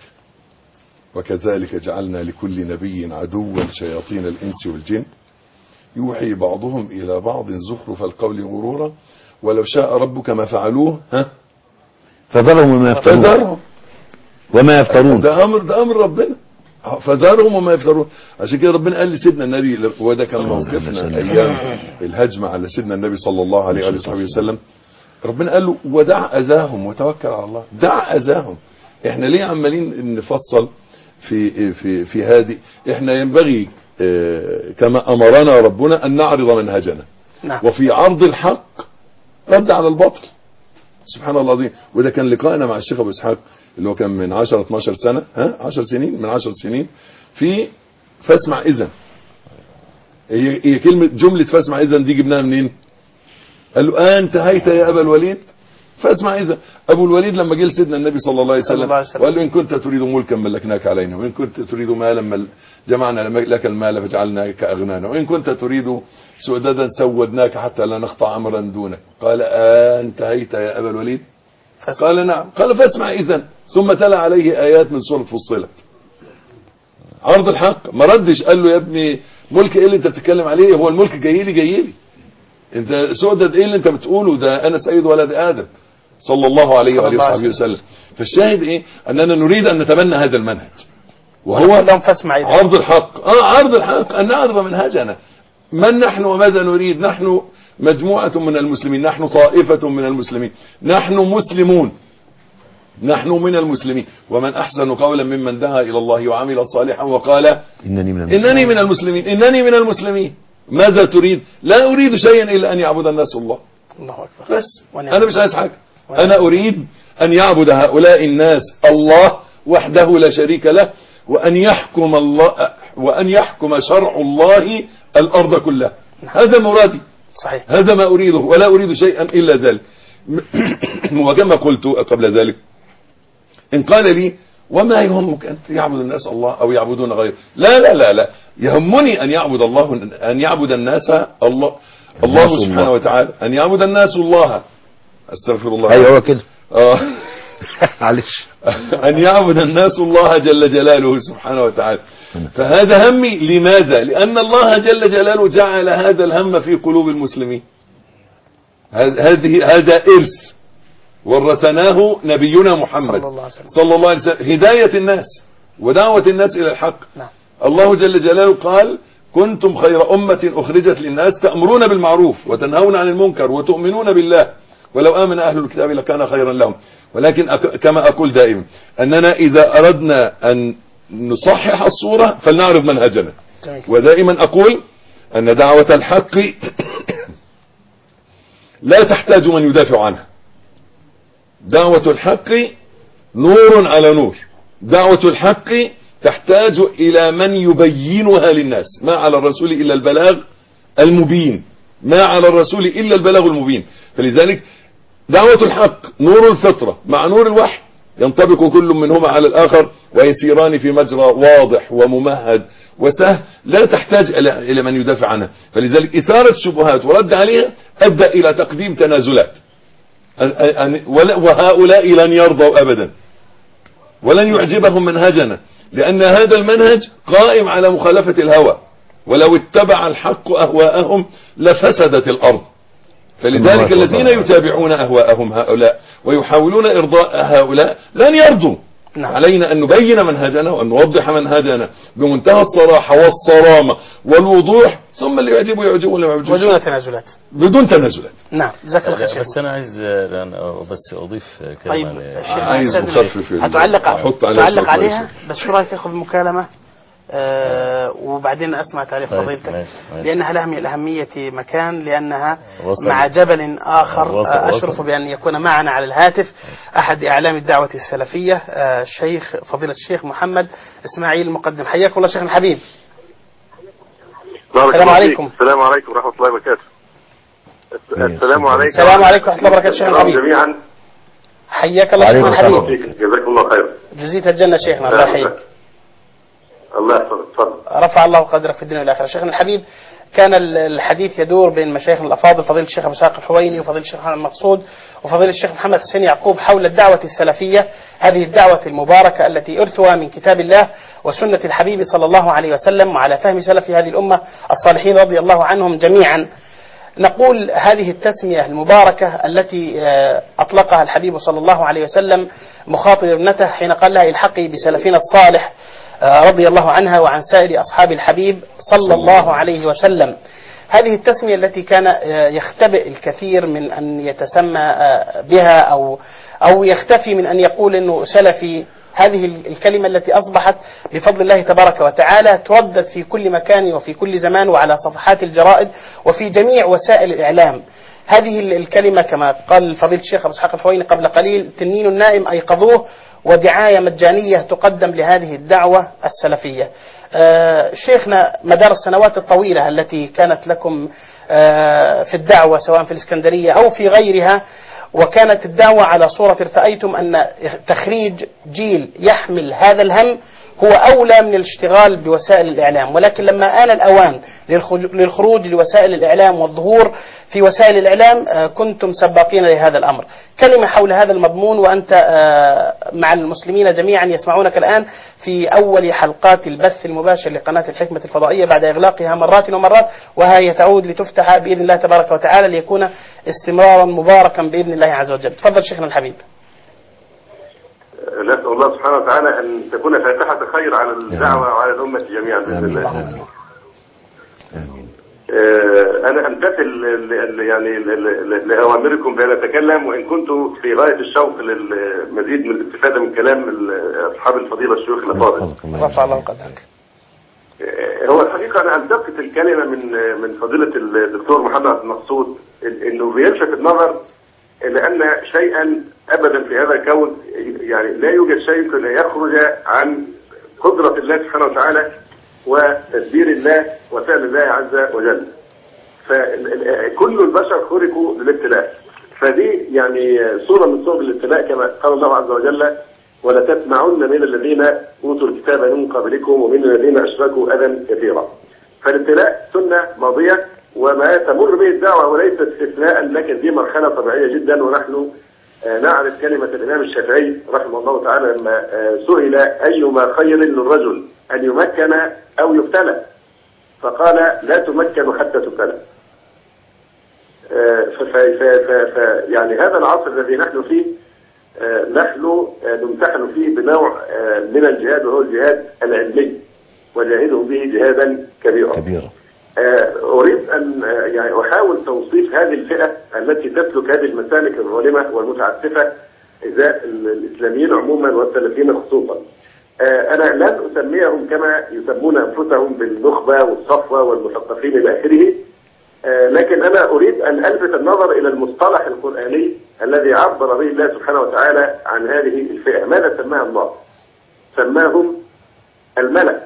وكذلك جعلنا لكل نبي عدوا شياطين الإنس والجن يوحي بعضهم إلى بعض زخرف القول غرورا ولو شاء ربك ما فعلوه ها فذرهم وما يفترون فذرهم وما يفترون. ده أمر ده أمر ربنا فذرهم وما يفترون. عشان كده ربنا قال لسيدنا النبي وده كان موقفنا أيام الهجمة على سيدنا النبي صلى الله عليه وآله وصحبه وسلم. ربنا قال له ودع أذاهم وتوكل على الله. دع أذاهم. احنا ليه عمالين نفصل في في في هذه؟ احنا ينبغي كما أمرنا ربنا أن نعرض منهجنا. نعم. وفي عرض الحق رد على الباطل. سبحان الله العظيم. وده كان لقائنا مع الشيخ أبو إسحاق اللي هو كان من عشرة اتناشر سنة ها عشر سنين من عشر سنين في فاسمع إذن. هي هي كلمة جملة فاسمع إذن دي جبناها منين؟ قال له آه انتهيت يا أبا الوليد فاسمع إذن. أبو الوليد لما جه لسيدنا النبي صلى الله عليه وسلم وقال له إن كنت تريد ملكا ملكناك علينا وإن كنت تريد مالا مل جمعنا لك المال فجعلناك أغنانا وإن كنت تريد سؤددا سودناك حتى لا نقطع أمرا دونك. قال آه انتهيت يا أبا الوليد؟ قال نعم. قال فاسمع إذن. ثم تلا عليه آيات من سورة فصلت عرض الحق. ما ردش قال له يا ابني ملك ايه اللي انت بتتكلم عليه؟ هو الملك جاي لي جاي لي انت سؤدد ايه اللي انت بتقوله؟ ده انا سيد ولد آدم صلى الله عليه وآله وصحبه وسلم. فالشاهد ايه؟ اننا نريد ان نتبنى هذا المنهج وهو عرض الحق. اه عرض الحق ان نعرض منهجنا. من نحن وماذا نريد؟ نحن مجموعة من المسلمين. نحن طائفة من المسلمين. نحن مسلمون. نحن من المسلمين. ومن أحسن قولا ممن دعا إلى الله وعمل صالحا وقال إنني من المسلمين. إنني من المسلمين. إنني من المسلمين. ماذا تريد؟ لا أريد شيئا إلا أن يعبد الناس الله. الله أكبر. بس أنا مش عايز حاجة. أنا أريد أن يعبد هؤلاء الناس الله وحده لا شريك له وأن يحكم الله وأن يحكم شرع الله الأرض كلها. هذا مرادي. صحيح. هذا ما أريده ولا أريد شيئا إلا ذلك. وكما قلت قبل ذلك، إن قال لي وما يهمك أن يعبد الناس الله أو يعبدون غيره، لا لا لا لا يهمني أن يعبد الله، أن يعبد الناس الله الله سبحانه وتعالى، أن يعبد الناس الله. أستغفر الله. أيوة هو كده. آه معلش. أن يعبد الناس الله جل جلاله سبحانه وتعالى. فهذا همي. لماذا؟ لأن الله جل جلاله جعل هذا الهم في قلوب المسلمين. هذه هذا إرث ورثناه نبينا محمد صلى الله عليه وسلم، هداية الناس ودعوة الناس إلى الحق. نعم. الله جل جلاله قال كنتم خير أمة أخرجت للناس تأمرون بالمعروف وتنهون عن المنكر وتؤمنون بالله ولو آمن أهل الكتاب لكان خيرا لهم. ولكن كما أقول دائما أننا إذا أردنا أن نصحح الصورة فلنعرض منهجنا. ودائما أقول أن دعوة الحق لا تحتاج من يدافع عنها. دعوة الحق نور على نور. دعوة الحق تحتاج إلى من يبينها للناس. ما على الرسول إلا البلاغ المبين، ما على الرسول إلا البلاغ المبين. فلذلك دعوة الحق نور الفطرة مع نور الوحي، ينطبق كل منهما على الآخر ويسيران في مجرى واضح وممهد وسهل، لا تحتاج إلى من يدافع عنها. فلذلك إثارة الشبهات ورد عليها أدى إلى تقديم تنازلات، وهؤلاء لن يرضوا أبدا ولن يعجبهم منهجنا، لأن هذا المنهج قائم على مخالفة الهوى، ولو اتبع الحق أهواءهم لفسدت الأرض. فلذلك الذين يتابعون أهواءهم هؤلاء ويحاولون إرضاء هؤلاء لن يرضوا. نعم. علينا أن نبين منهجنا وأن نوضح منهجنا بمنتهى الصراحة والصرامة والوضوح، ثم اللي يعجبه يعجبه واللي ما يعجبه بدون تنازلات. بدون تنازلات. نعم جزاك الله خير. بس أنا عايز بس أضيف كلمة. طيب عايز مخفف هتعلق هتعلق عليها، بس شو رأيك تاخذ مكالمة آه وبعدين أسمع تعليق فضيلتك، ماشي ماشي. لأنها لها من الأهمية مكان، لأنها وصل. مع جبل آخر وصل. أشرف وصل. بأن يكون معنا على الهاتف أحد إعلام الدعوة السلفية آه الشيخ فضيلة الشيخ محمد إسماعيل المقدم. حياكم الله شيخنا الحبيب. السلام عليكم. السلام عليكم ورحمة الله وبركاته. السلام عليكم. السلام عليكم ورحمة الله وبركاته شيخنا الحبيب. جميعا. حياك الله شيخنا الحبيب. جزاكم الله خير. جزيت الجنة شيخنا الله يحييك. الله يحفظك. تفضل. رفع الله قدرك في الدنيا والآخرة. شيخنا الحبيب، كان الحديث يدور بين مشايخنا الأفاضل فضيلة الشيخ أبو إسحاق الحويني وفضيلة الشيخ محمد مقصود وفضيلة الشيخ محمد حسين يعقوب حول الدعوة السلفية، هذه الدعوة المباركة التي أرثها من كتاب الله وسنة الحبيب صلى الله عليه وسلم وعلى فهم سلف هذه الأمة الصالحين رضي الله عنهم جميعا. نقول هذه التسمية المباركة التي أطلقها الحبيب صلى الله عليه وسلم مخاطب ابنته حين قال لها الحقي بسلفنا الصالح رضي الله عنها وعن سائر أصحاب الحبيب صلى الله عليه وسلم. هذه التسمية التي كان يختبئ الكثير من أن يتسمى بها أو أو يختفي من أن يقول أنه سلفي. هذه الكلمة التي أصبحت بفضل الله تبارك وتعالى تردد في كل مكان وفي كل زمان وعلى صفحات الجرائد وفي جميع وسائل الإعلام. هذه الكلمة كما قال فضيلة الشيخ أبو إسحاق الحويني قبل قليل تنين النائم أيقظوه، ودعاية مجانية تقدم لهذه الدعوة السلفية. آه شيخنا، مدار السنوات الطويلة التي كانت لكم آه في الدعوة سواء في الإسكندرية أو في غيرها، وكانت الدعوة على صورة ارتأيتم أن تخريج جيل يحمل هذا الهم هو أولى من الاشتغال بوسائل الإعلام، ولكن لما آن الأوان للخروج لوسائل الإعلام والظهور في وسائل الإعلام كنتم سباقين لهذا الأمر. كلمة حول هذا المضمون وأنت مع المسلمين جميعا يسمعونك الآن في أول حلقات البث المباشر لقناة الحكمة الفضائية بعد إغلاقها مرات ومرات، وهي تعود لتفتح بإذن الله تبارك وتعالى ليكون استمرارا مباركا بإذن الله عز وجل. تفضل شيخنا الحبيب. نسأل الله سبحانه وتعالى أن تكون فاتحة خير على الدعوة وعلى الأمة جميعا بإذن الله. آمين. أنا أمتثل يعني لأوامركم بأن أتكلم، وإن كنت في غاية الشوق للمزيد من الاستفادة من كلام أصحاب الفضيلة الشيوخ الأفاضل. رفع الله قدرك. هو الحقيقة أنا ألتقط الكلمة من من فضيلة الدكتور محمد مقصود، إنه بيلفت النظر لأن شيئا أبدا في هذا الكون يعني لا يوجد شيء يخرج عن قدرة الله سبحانه وتعالى وتدبير الله وفعل الله عز وجل. فكل البشر خلقوا للابتلاء. فدي يعني صورة من صور الابتلاء كما قال الله عز وجل: ولتسمعن من الذين أوتوا الكتاب من قبلكم ومن الذين أشركوا أذى كثيرا. فالابتلاء سنة ماضية وما تمر به الدعوة وليس استثناء، لكن دي مرحلة طبيعية جدا. ونحن نعرف كلمة الإمام الشافعي رحمه الله تعالى لما سئل: أيما خير للرجل أن يمكن أو يبتلى؟ فقال: لا تمكن حتى تبتلى. يعني هذا العصر الذي نحن فيه نحن نمتحن فيه بنوع من الجهاد، وهو الجهاد العلمي، وجاهدهم به جهادا كبيرا. كبيرا. أريد أن يعني أحاول توصيف هذه الفئة التي تسلك هذه المسالك الظالمة والمتعسفة إزاء الإسلاميين عموما والسلفيين خصوصا. أنا لن أسميهم كما يسمون أنفسهم بالنخبة والصفوة والمثقفين إلى آخره، لكن أنا أريد أن ألفت النظر إلى المصطلح القرآني الذي عبر به الله سبحانه وتعالى عن هذه الفئة. ماذا سماها الله؟ سماهم الملأ.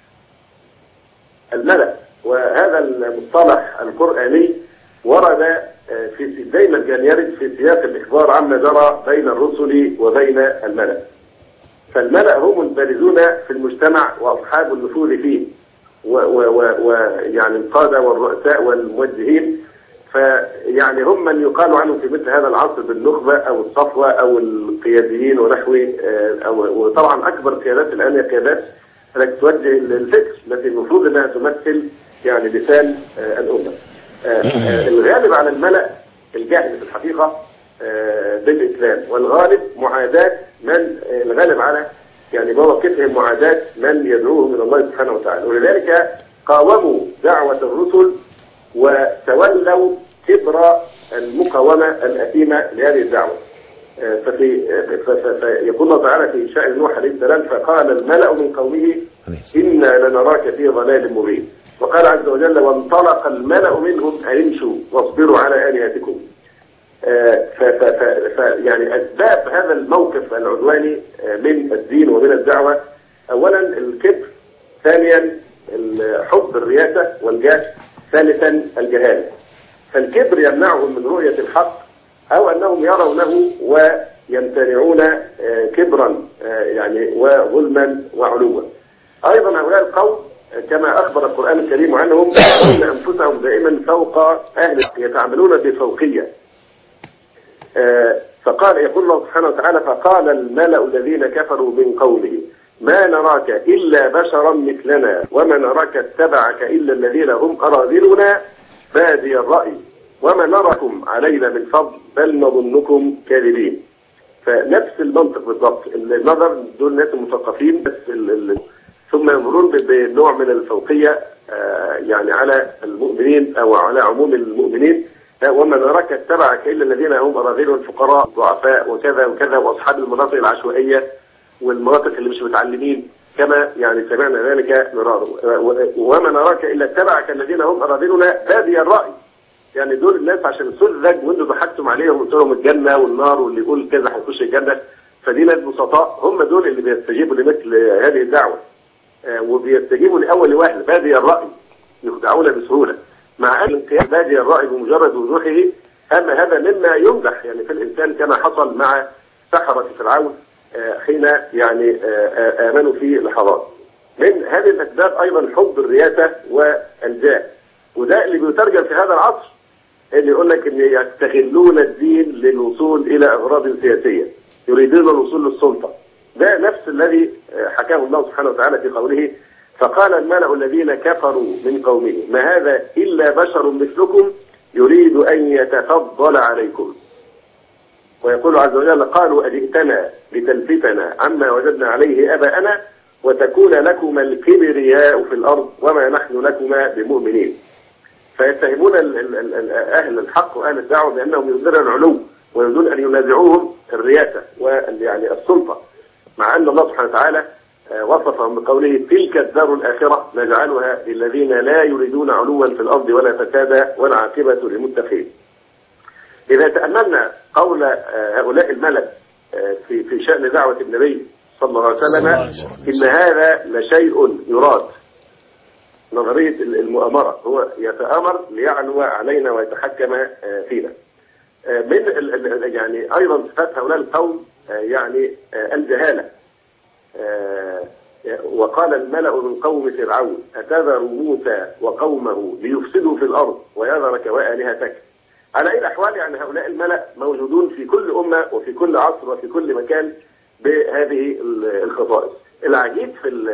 الملأ، وهذا المصطلح القرآني ورد في دائما كان يرد في سياق الإخبار عما جرى بين الرسل وبين الملأ. فالملأ هم البارزون في المجتمع وأصحاب النفوذ فيه، ويعني القادة والرؤساء والموجهين. فيعني هم من يقال عنهم في مثل هذا العصر بالنخبة أو الصفوة أو القياديين ونحو. وطبعا أكبر قيادات الآن هي قيادات التي توجه الفكر التي المفروض أنها تمثل يعني لسان الأمة. الغالب على الملأ الجاهل في الحقيقة بالإسلام، والغالب معاداة من الغالب على يعني مواقفهم معاداة من يدعوهم إلى الله سبحانه وتعالى. ولذلك قاوموا دعوة الرسل وتولوا كبر المقاومة الأثيمة لهذه الدعوة. ففي فيقول الله تعالى في شأن نوح عليه السلام: فقال الملأ من قومه إنا لنراك في ضلال مبين. وقال عز وجل: وانطلق الملأ منهم أن امشوا واصبروا على آلهتكم. يعني أسباب هذا الموقف العدواني من الدين ومن الدعوة: أولا الكبر، ثانيا حب الرياسة والجاه، ثالثا الجهالة. فالكبر يمنعهم من رؤية الحق، أو أنهم يرونه ويمتنعون كبرا يعني وظلما وعلوا. أيضا هؤلاء القوم كما أخبر القرآن الكريم عنهم يرون أنفسهم دائما فوق أهل، يتعاملون بفوقية. فقال يقول الله سبحانه وتعالى: فقال الملأ الذين كفروا من قومه ما نراك إلا بشرا مثلنا وما نراك اتبعك إلا الذين هم أراذلنا بادي الرأي وما نراكم علينا من فضل بل نظنكم كاذبين. فنفس المنطق بالضبط. النظر دول ناس مثقفين بس ثم ينظرون بنوع من الفوقية يعني على المؤمنين أو على عموم المؤمنين. وما نراك اتبعك إلا الذين هم أراذل الفقراء ضعفاء وكذا وكذا وأصحاب المناطق العشوائية والمناطق اللي مش متعلمين كما يعني سمعنا ذلك مرارا. وما نراك إلا اتبعك الذين هم أراذلنا بادي الرأي. يعني دول الناس عشان سذج وانتوا ضحكتم عليهم وقلت لهم الجنة والنار واللي يقول كذا هيخش الجنة. فدي ناس بسطاء هم دول اللي بيستجيبوا لمثل هذه الدعوة، وبيستجيبوا لأول وهلة بادي الرأي، يخدعون بسهولة مع أن انقياد بادي الرأي بمجرد وضوحه. أما هذا مما يمدح يعني في الإنسان كما حصل مع سحرة فرعون حين يعني آمنوا في لحظات. من هذه الأسباب أيضا حب الرياسة والجاه، وده اللي بيترجم في هذا العصر اللي يقول لك ان يستغلون الدين للوصول إلى أغراض سياسية، يريدون الوصول للسلطة. ده نفس الذي حكاه الله سبحانه وتعالى في قوله: فقال الملأ الذين كفروا من قومه ما هذا إلا بشر مثلكم يريد أن يتفضل عليكم. ويقول عز وجل: قالوا أجئتنا لتلفتنا عما وجدنا عليه آباءنا وتكون لكما الكبرياء في الأرض وما نحن لكما بمؤمنين. فيتهمون أهل الحق وأهل الدعوة بأنهم يريدون العلو ويريدون أن ينازعوهم الرياسة ويعني السلطة، مع أن الله سبحانه وتعالى وصفهم بقوله: تلك الدار الآخرة نجعلها للذين لا يريدون علوا في الأرض ولا فسادا والعاقبة للمتقين. إذا تأملنا قول هؤلاء الملأ في في شأن دعوة النبي صلى الله عليه وسلم إن هذا لشيء يراد. نظرية المؤامرة، هو يتآمر ليعلو علينا ويتحكم فينا. من يعني أيضا صفات هؤلاء القوم يعني الجهالة. وقال الملأ من قوم فرعون أتذر موسى وقومه ليفسدوا في الأرض ويذرك وآلهتك. على أي الأحوال يعني هؤلاء الملأ موجودون في كل أمة وفي كل عصر وفي كل مكان بهذه الخصائص. العجيب في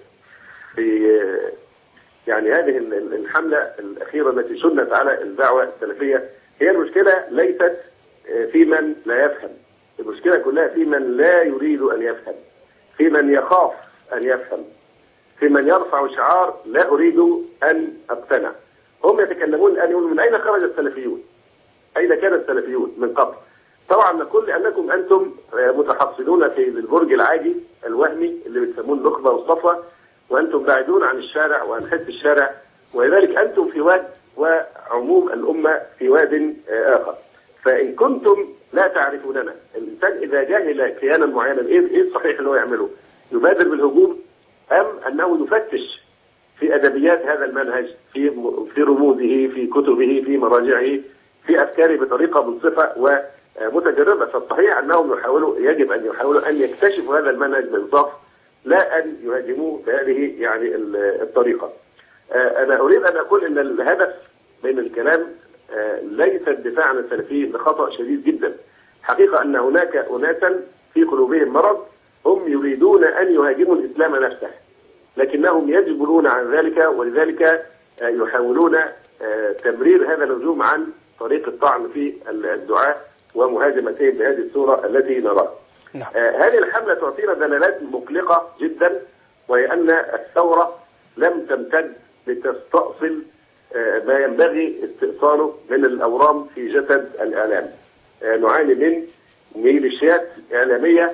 في يعني هذه الحملة الأخيرة التي شنت على الدعوة السلفية، هي المشكلة ليست في من لا يفهم، المشكلة كلها في من لا يريد أن يفهم، في من يخاف أن يفهم، في من يرفع شعار لا أريد أن أقتنع. هم يتكلمون الآن يقولون من أين خرج السلفيون؟ أين كان السلفيون من قبل؟ طبعا نقول لأنكم أنتم متحصلون في البرج العاجي الوهمي اللي بتسموه النخبة والصفوة، وأنتم بعيدون عن الشارع وعن حس الشارع، ولذلك أنتم في واد وعموم الأمة في واد آخر. فإن كنتم لا تعرفوننا، الإنسان إذا جاهل كيانا معينا إيه الصحيح اللي هو يعمله؟ يبادر بالهجوم أم أنه يفتش في أدبيات هذا المنهج، في في رموزه، في كتبه، في مراجعه، في أفكاره بطريقة منصفة ومتجربة؟ فالصحيح أنهم يحاولوا يجب أن يحاولوا أن يكتشفوا هذا المنهج بإنصاف، لا أن يهاجموه بهذه يعني الطريقة. أنا أريد أن أقول أن الهدف من الكلام ليس الدفاع عن السلفيين، خطأ شديد جدا. حقيقة أن هناك أناسا في قلوبهم مرض، هم يريدون أن يهاجموا الإسلام نفسه، لكنهم يجبرون عن ذلك، ولذلك يحاولون تمرير هذا الهجوم عن طريق الطعن في الدعاء ومهاجمتهم بهذه الصورة التي نراها. نعم. هذه الحملة تعطينا دلالات مقلقة جدا، وهي أن الثورة لم تمتد لتستأصل ما ينبغي استئصاله من الأورام في جسد الإعلام. نعاني من ميليشيات إعلامية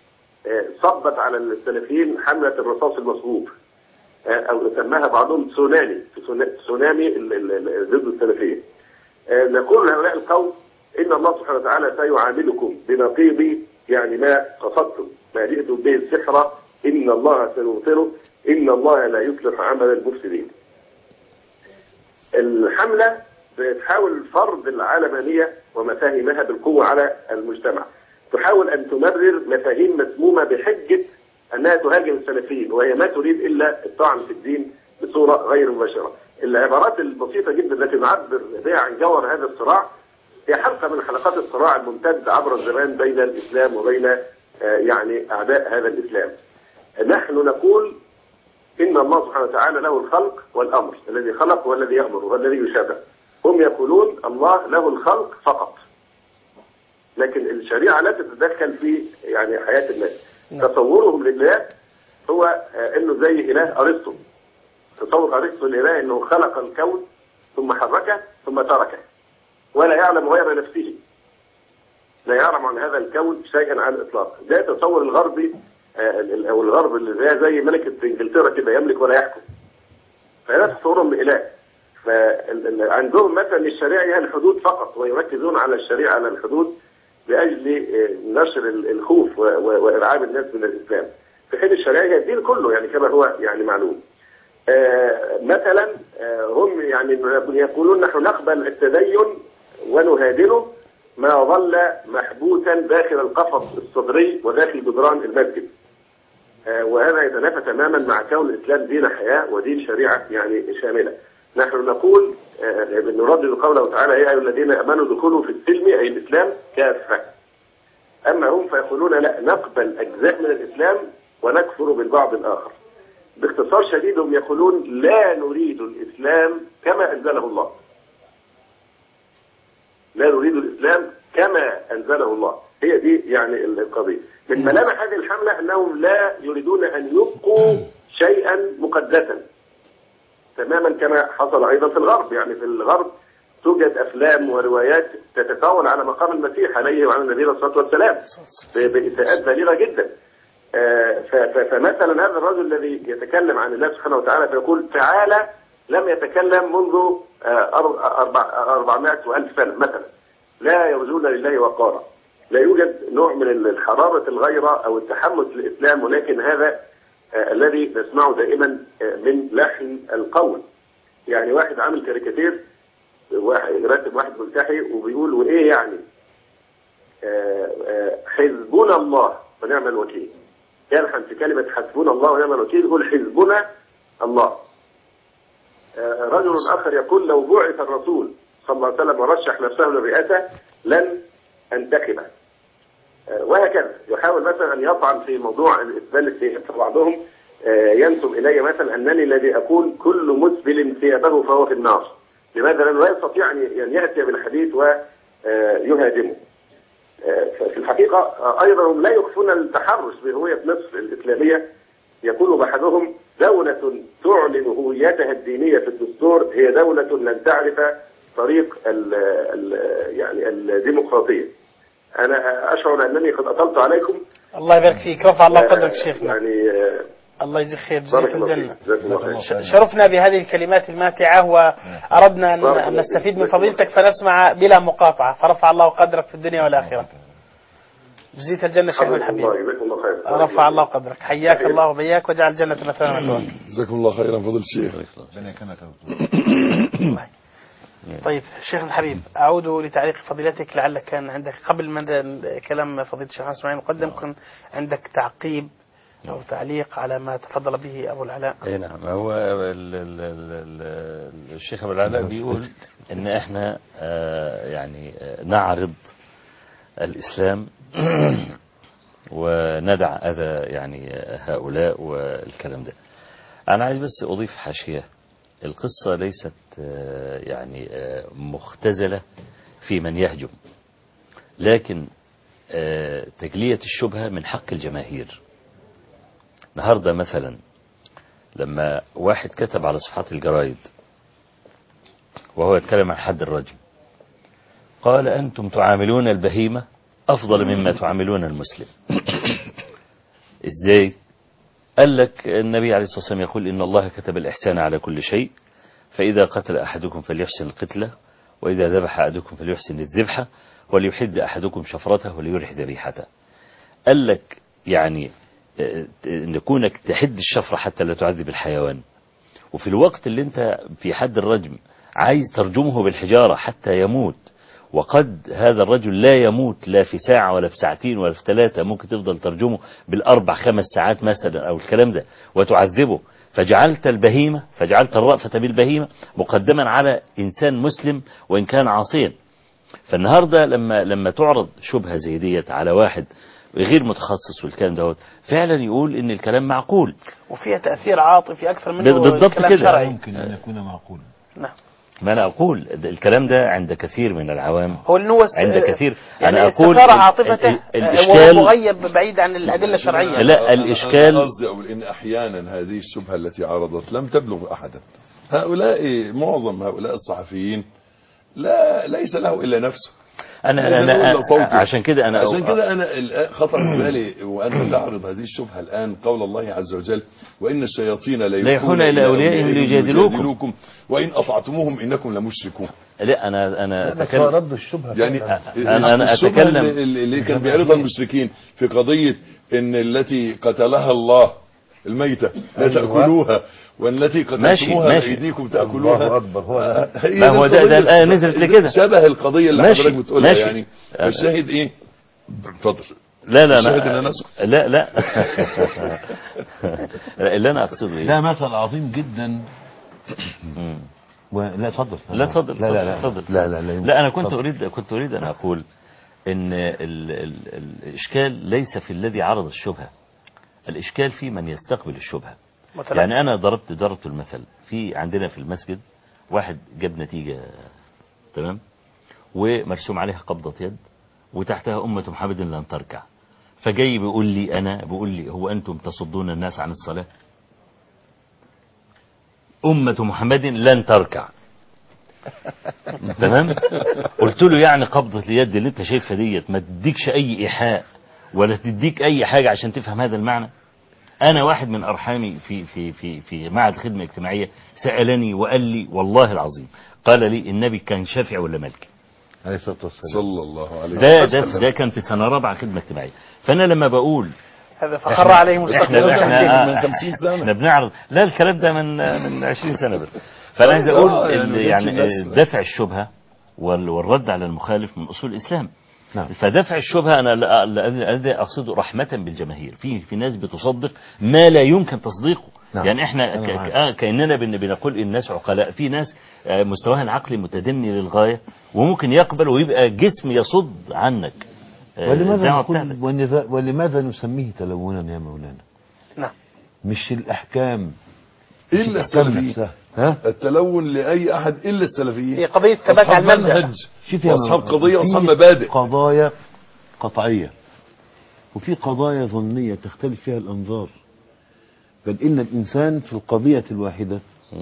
صبت على السلفيين حملة الرصاص المصبوب، أو سماها بعضهم تسونامي تسونامي ضد السلفيين. نقول لهؤلاء القوم إن الله سبحانه وتعالى سيعاملكم بنقيض يعني ما قصدتم، ما جئتم به السحر إن الله سيبطله إن الله لا يصلح عمل المفسدين. الحملة بتحاول فرض العلمانية ومفاهيمها بالقوة على المجتمع، تحاول أن تمرر مفاهيم مسمومة بحجة أنها تهاجم السلفيين، وهي ما تريد إلا الطعن في الدين بصورة غير مباشرة. العبارات البسيطة جدا التي نعبر بها عن جوهر هذا الصراع هي حلقة من حلقات الصراع الممتد عبر الزمان بين الإسلام وبين يعني أعداء هذا الإسلام. نحن نقول إن الله سبحانه وتعالى له الخلق والأمر، الذي خلق والذي يأمر والذي يشابه. هم يقولون الله له الخلق فقط، لكن الشريعة لا تتدخل في يعني حياة الناس. تصورهم لله هو إنه زي إله أرسطو. تصور أرسطو لله إنه خلق الكون ثم حركه ثم تركه، ولا يعلم غير نفسه، لا يعلم عن هذا الكون شيئا على الإطلاق. ده تصور الغربي أو الغرب اللي زي, زي ملكة إنجلترا كده، يملك ولا يحكم. فلا تصورهم لإله. فعندهم مثلا الشريعة هي الحدود فقط، ويركزون على الشريعة على الحدود لأجل نشر الخوف وإرعاب الناس من الإسلام، في حين الشريعة هي الدين كله يعني كما هو يعني معلوم. آه مثلا آه هم يعني يقولون نحن نقبل التدين ونهادنه ما ظل محبوسا داخل القفص الصدري وداخل جدران المسجد. آه وهذا يتنافى تماما مع كون الإسلام دين حياة ودين شريعة يعني شاملة. نحن نقول آه نردد قوله تعالى يا أيها الذين آمنوا دخلوا في السلم أي الإسلام كافة. أما هم فيقولون لا، نقبل أجزاء من الإسلام ونكفر بالبعض الآخر. باختصار شديد هم يقولون لا نريد الإسلام كما أنزله الله، لا نريد الإسلام كما أنزله الله. هي دي يعني القضية. من ملامح هذه الحملة أنهم لا يريدون أن يبقوا شيئا مقدسا، تماما كما حصل أيضا في الغرب. يعني في الغرب توجد أفلام وروايات تتطاول على مقام المسيح عليه وعلى النبي صلى الله عليه وسلم بإساءات بالغة جدا. فمثلا هذا الرجل الذي يتكلم عن الله سبحانه وتعالى فيقول تعالى لم يتكلم منذ أربعمائة وألف سنة مثلا، لا يرجون لله وقارا. لا يوجد نوع من الحرارة الغيرة أو التحمس للإسلام، ولكن هذا آه الذي نسمعه دائما آه من لحن القول. يعني واحد عامل كاريكاتير، واحد راتب واحد ملتحي وبيقول وايه يعني آه آه حزبنا الله ونعم الوكيل، يلحن في كلمة حسبنا الله ونعم الوكيل يقول حزبنا الله. آه رجل آخر يقول لو بعث الرسول صلى الله عليه وسلم ورشح نفسه للرئاسة لن انتخبه. آه وهكذا يحاول مثلا أن يطعن في موضوع الإسبال الثياب، فبعضهم آه ينسب إلي مثلا أنني الذي أقول كل مسبل ثيابه فهو في النار. لماذا؟ لأنه لا يستطيع أن يأتي بالحديث ويهاجمه. في الحقيقة أيضا لا يخفون التحرش بهوية مصر الإسلامية. يقول أحدهم دولة تعلن هويتها الدينية في الدستور هي دولة لن تعرف طريق ال ال يعني الديمقراطية. أنا أشعر أنني قد أطلت عليكم. الله يبارك فيك، رفع الله قدرك شيخنا. يعني الله يجزيك خير، جزيك الجنة. شرفنا بهذه الكلمات الماتعة وأردنا أن نستفيد من فضيلتك فنسمع بلا مقاطعة، فرفع الله قدرك في الدنيا والآخرة. جزيت الجنة شيخنا الحبيب، رفع الله قدرك، حياك الله وبياك وجعل الجنة مثلنا مثواك. جزاكم الله خيرا فضل الشيخ. طيب شيخنا الحبيب، أعود لتعليق فضيلتك. لعلك كان عندك قبل من كلام فضيلة الشيخ اسماعيل مقدم كان عندك تعقيب أو تعليق على ما تفضل به أبو العلاء. اي نعم، هو ال ال ال الشيخ أبو العلاء بيقول إن إحنا آه يعني آه نعرض الإسلام وندع أذى يعني هؤلاء والكلام ده. أنا عايز بس أضيف حاشية. القصة ليست آه يعني آه مختزلة في من يهجم، لكن آه تجلية الشبهة من حق الجماهير. النهاردة مثلا لما واحد كتب على صفحات الجرايد وهو يتكلم عن حد الرجم، قال أنتم تعاملون البهيمة أفضل مما تعاملون المسلم. إزاي؟ قال لك النبي عليه الصلاة والسلام يقول إن الله كتب الإحسان على كل شيء، فإذا قتل أحدكم فليحسن القتلة، وإذا ذبح أحدكم فليحسن الذبحة، وليحد أحدكم شفرته وليرح ذبيحته. قال لك يعني ان كونك تحد الشفرة حتى لا تعذب الحيوان، وفي الوقت اللي انت في حد الرجم عايز ترجمه بالحجارة حتى يموت، وقد هذا الرجل لا يموت لا في ساعة ولا في ساعتين ولا في ثلاثة، ممكن تفضل ترجمه بالأربع خمس ساعات مثلا أو الكلام ده وتعذبه. فجعلت البهيمة فجعلت الرأفة بالبهيمة مقدما على إنسان مسلم وإن كان عاصيا. فالنهاردة لما لما تعرض شبهة زي ديت على واحد غير متخصص والكلام دوت، فعلا يقول ان الكلام معقول وفيها تأثير عاطفي اكثر منه بالضبط كده، شرعي. ممكن ان يكون معقولا. نعم، ما انا اقول الكلام ده عند كثير من العوام، هو انه عند كثير يعني انا اقول استثار عاطفته الاشكال مغيب بعيد عن الادله الشرعيه. لا الاشكال قصدي اقول ان احيانا هذه الشبهه التي عرضت لم تبلغ احدا. هؤلاء معظم هؤلاء الصحفيين لا ليس له الا نفسه. أنا, أنا عشان كده أنا عشان كده أنا خطر في بالي وأنت تعرض هذه الشبهة الآن قول الله عز وجل وإن الشياطين لا يحون إلى أوليائهم ليجادلوكم وإن أطعتموهم إنكم لمشركون. لا أنا أنا أتكلم رد الشبهة يعني أنا أنا أتكلم اللي كان بيعرضها المشركين في قضية إن التي قتلها الله الميتة لا تأكلوها والتي قتلتموها بأيديكم تأكلوها. الله أكبر. هو ما هو ده ده الآية نزلت لكده شبه القضية اللي حضرتك بتقولها. ماشي. يعني الشاهد إيه؟ اتفضل. لا لا الشاهد أنا إن أنا لا لا اللي أنا أقصده إيه؟ ده مثل عظيم جدا. لا اتفضل. لا اتفضل. لا لا لا اتفضل. لا لا لا, لا أنا كنت أريد كنت أريد أن أقول إن ال ال الإشكال ليس في الذي عرض الشبهة، الإشكال في من يستقبل الشبهة. يعني أنا ضربت ضربت المثل في عندنا في المسجد واحد جاب نتيجة تمام ومرسوم عليها قبضة يد وتحتها أمة محمد لن تركع، فجاي بيقول لي أنا بيقول لي هو أنتم تصدون الناس عن الصلاة؟ أمة محمد لن تركع تمام. قلت له يعني قبضة اليد اللي انت شايفها ديت ما تديكش أي إيحاء ولا تديك أي حاجة عشان تفهم هذا المعنى؟ أنا واحد من أرحامي في في في في معهد خدمة اجتماعية سألني وقال لي والله العظيم قال لي النبي كان شافعي ولا مالكي؟ عليه الصلاة والسلام. صلى الله عليه ده ده ده كان في سنة رابعة خدمة اجتماعية. فأنا لما بقول هذا فخر عليه مستقبل احنا من خمسين سنة. احنا بنعرض لا الكلام ده من من عشرين سنة بس. فانا عايز اقول آه، ال- يعني يعني دفع الشبهة وال- والرد على المخالف من اصول الاسلام. نعم. فدفع الشبهة انا لا- لا- الذي اقصده رحمة بالجماهير. في في ناس بتصدق ما لا يمكن تصديقه. نعم. يعني احنا أنا ك- معاك. آه كاننا بن- بنقول الناس عقلاء. في ناس آه، مستواها العقلي متدني للغاية وممكن يقبل ويبقى جسم يصد عنك آه، ولماذا الدعوة نقول بتاعتك. ولذا- ولماذا نسميه تلونا يا مولانا؟ نعم. مش الأحكام إلا الأحكام السلفيين. نفسها. ها؟ التلون لأي أحد إلا هي السلفيين. قضية ثبات على أصحاب المبدأ. منهج شوف يا وأصحاب مولانا، قضية في وأصحاب مبادئ. قضايا قطعية وفي قضايا ظنية تختلف فيها الأنظار. بل إن الإنسان في القضية الواحدة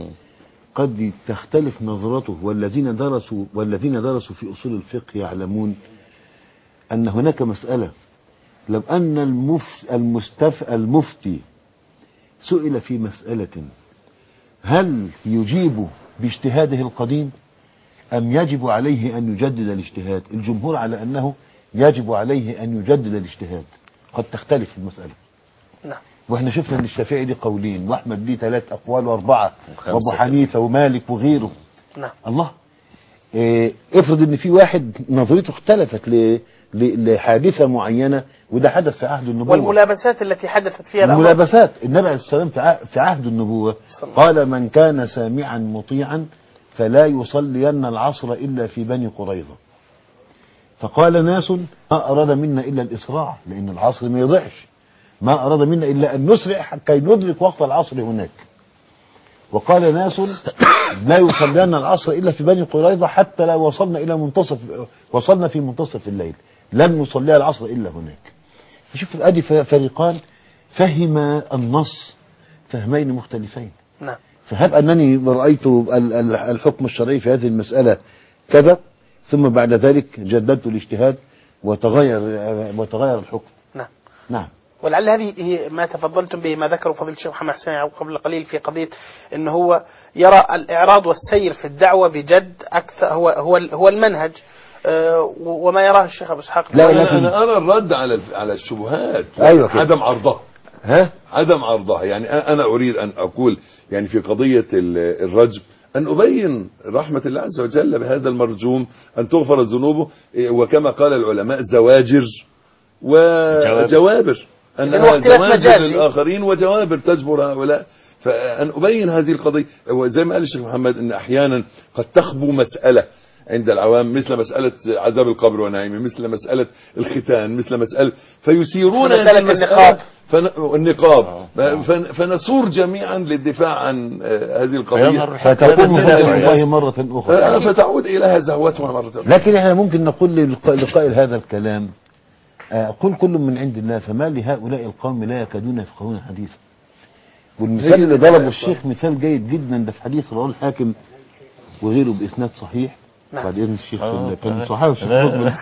قد تختلف نظرته. والذين درسوا والذين درسوا في أصول الفقه يعلمون أن هناك مسألة لو أن المف المستف المفتي سئل في مسألة هل يجيب باجتهاده القديم أم يجب عليه أن يجدد الاجتهاد؟ الجمهور على أنه يجب عليه أن يجدد الاجتهاد. قد تختلف المسألة. نعم. واحنا شفنا ان الشافعي ليه قولين واحمد ليه ثلاث اقوال واربعه وخمسة وابو حنيفه ومالك وغيره. نعم. الله. إيه افرض ان في واحد نظريته اختلفت ل- ل- لحادثه معينه وده حدث في عهد النبوه. والملابسات التي حدثت فيها الأمر. الملابسات النبي عليه السلام في ع- في عهد النبوه صلى الله قال من كان سامعا مطيعا فلا يصلين العصر الا في بني قريظه. فقال ناس ما اراد منا الا الاسراع لان العصر ما يضيعش. ما أراد منا إلا أن نسرع كي ندرك وقت العصر هناك. وقال ناس لا يصلين العصر إلا في بني قريظة حتى لا وصلنا إلى منتصف وصلنا في منتصف الليل لن نصلي العصر إلا هناك. فشوف أدي فريقان فهم النص فهمين مختلفين. نعم. فهب أنني رأيت ال- ال- الحكم الشرعي في هذه المسألة كذا ثم بعد ذلك جددت الاجتهاد وتغير وتغير الحكم. نعم. نعم. ولعل هذه هي ما تفضلتم به ما ذكره فضيلة الشيخ محمد حسين يعقوب قبل قليل في قضية أنه هو يرى الإعراض والسير في الدعوة بجد أكثر هو هو هو المنهج. أه وما يراه الشيخ أبو إسحاق. لا، أنا, لكن- أنا أرى الرد على الف- على الشبهات. أيوة كده. عدم عرضها. ها؟ عدم عرضها. يعني أنا أريد أن أقول يعني في قضية ال- الرجم أن أبين رحمة الله عز وجل بهذا المرجوم أن تغفر ذنوبه إيه، وكما قال العلماء زواجر وجوابر إذن هو أنها اختلاف زواجر مجازي. للآخرين وجوابر تجبر هؤلاء. فأن أبين هذه القضية وزي ما قال الشيخ محمد أن أحيانا قد تخبو مسألة عند العوام مثل مسألة عذاب القبر ونعيمه مثل مسألة الختان مثل مسألة فيسيرون مسألة هذه المسألة النقاب. فن... النقاب آه. فن... فنسور جميعا للدفاع عن آه، هذه القضية فيظهر فتكون كلام حجة التداعي. الله مرة أخرى. آه، فتعود إليها زهوتها مرة أخرى. لكن احنا ممكن نقول للقاء لقائل هذا الكلام آه، قل كل من عند الله فما لهؤلاء القوم لا يكادون يفقهون حديثا. والمثال اللي ضربه الشيخ مثال جيد جدا ده في حديث رواه الحاكم وغيره بإسناد صحيح. نعم. بعد إذن الشيخ آه، كان صحيح. صحيح والشيخ لا. مظلم.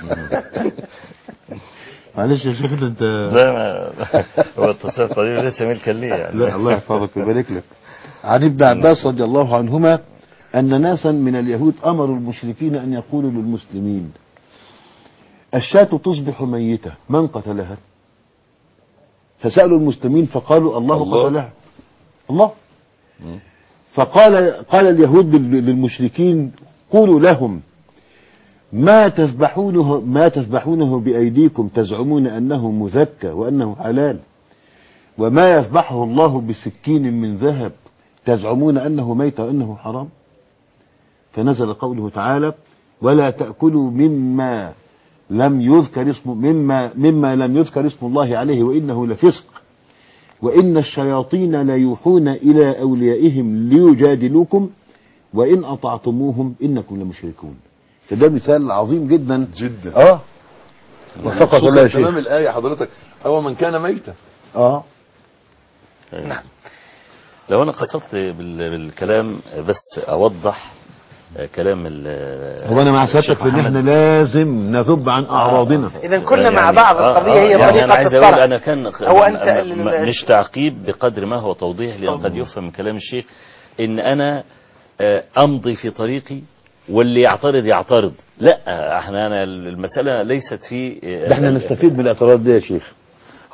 معلش يا شيخ ده انت لا ما- هو التصرف طبيعي ليس ملكا لي يعني. لا الله يحفظك ويبارك لك. عن ابن عباس رضي الله عنهما أن ناسا من اليهود أمروا المشركين أن يقولوا للمسلمين الشاة تصبح ميتة من قتلها؟ فسألوا المسلمين فقالوا الله, الله. قتلها. الله. فقال قال اليهود لل- للمشركين قولوا لهم ما تذبحونه ما تذبحونه بأيديكم تزعمون أنه مذكى وأنه حلال وما يذبحه الله بسكين من ذهب تزعمون أنه ميت وأنه حرام. فنزل قوله تعالى ولا تأكلوا مما لم يذكر اسم مما مما لم يذكر اسم الله عليه وإنه لفسق وإن الشياطين ليوحون إلى أوليائهم ليجادلوكم وإن أطعتموهم إنكم لمشركون. فده مثال عظيم جدا جدا. اه وفقط الله يا خصوصا تمام شيخ. الآية حضرتك أو من كان ميتا. اه نعم. لو أنا قصدت بال- بالكلام بس أوضح كلام ال- هو انا مع الشيخ سيادتك ان محمد. احنا لازم نذب عن اعراضنا. إذا كنا مع يعني- بعض آه، القضية آه، هي يعني طريقة أنا عايز أقول الطرح. أنا كان هو أنت م- م- ال- مش تعقيب بقدر ما هو توضيح لأن قد يفهم من كلام الشيخ إن أنا آه، أمضي في طريقي واللي يعترض يعترض. لا احنا أنا المسألة ليست في آه، ده احنا نستفيد من الاعتراض ده يا شيخ.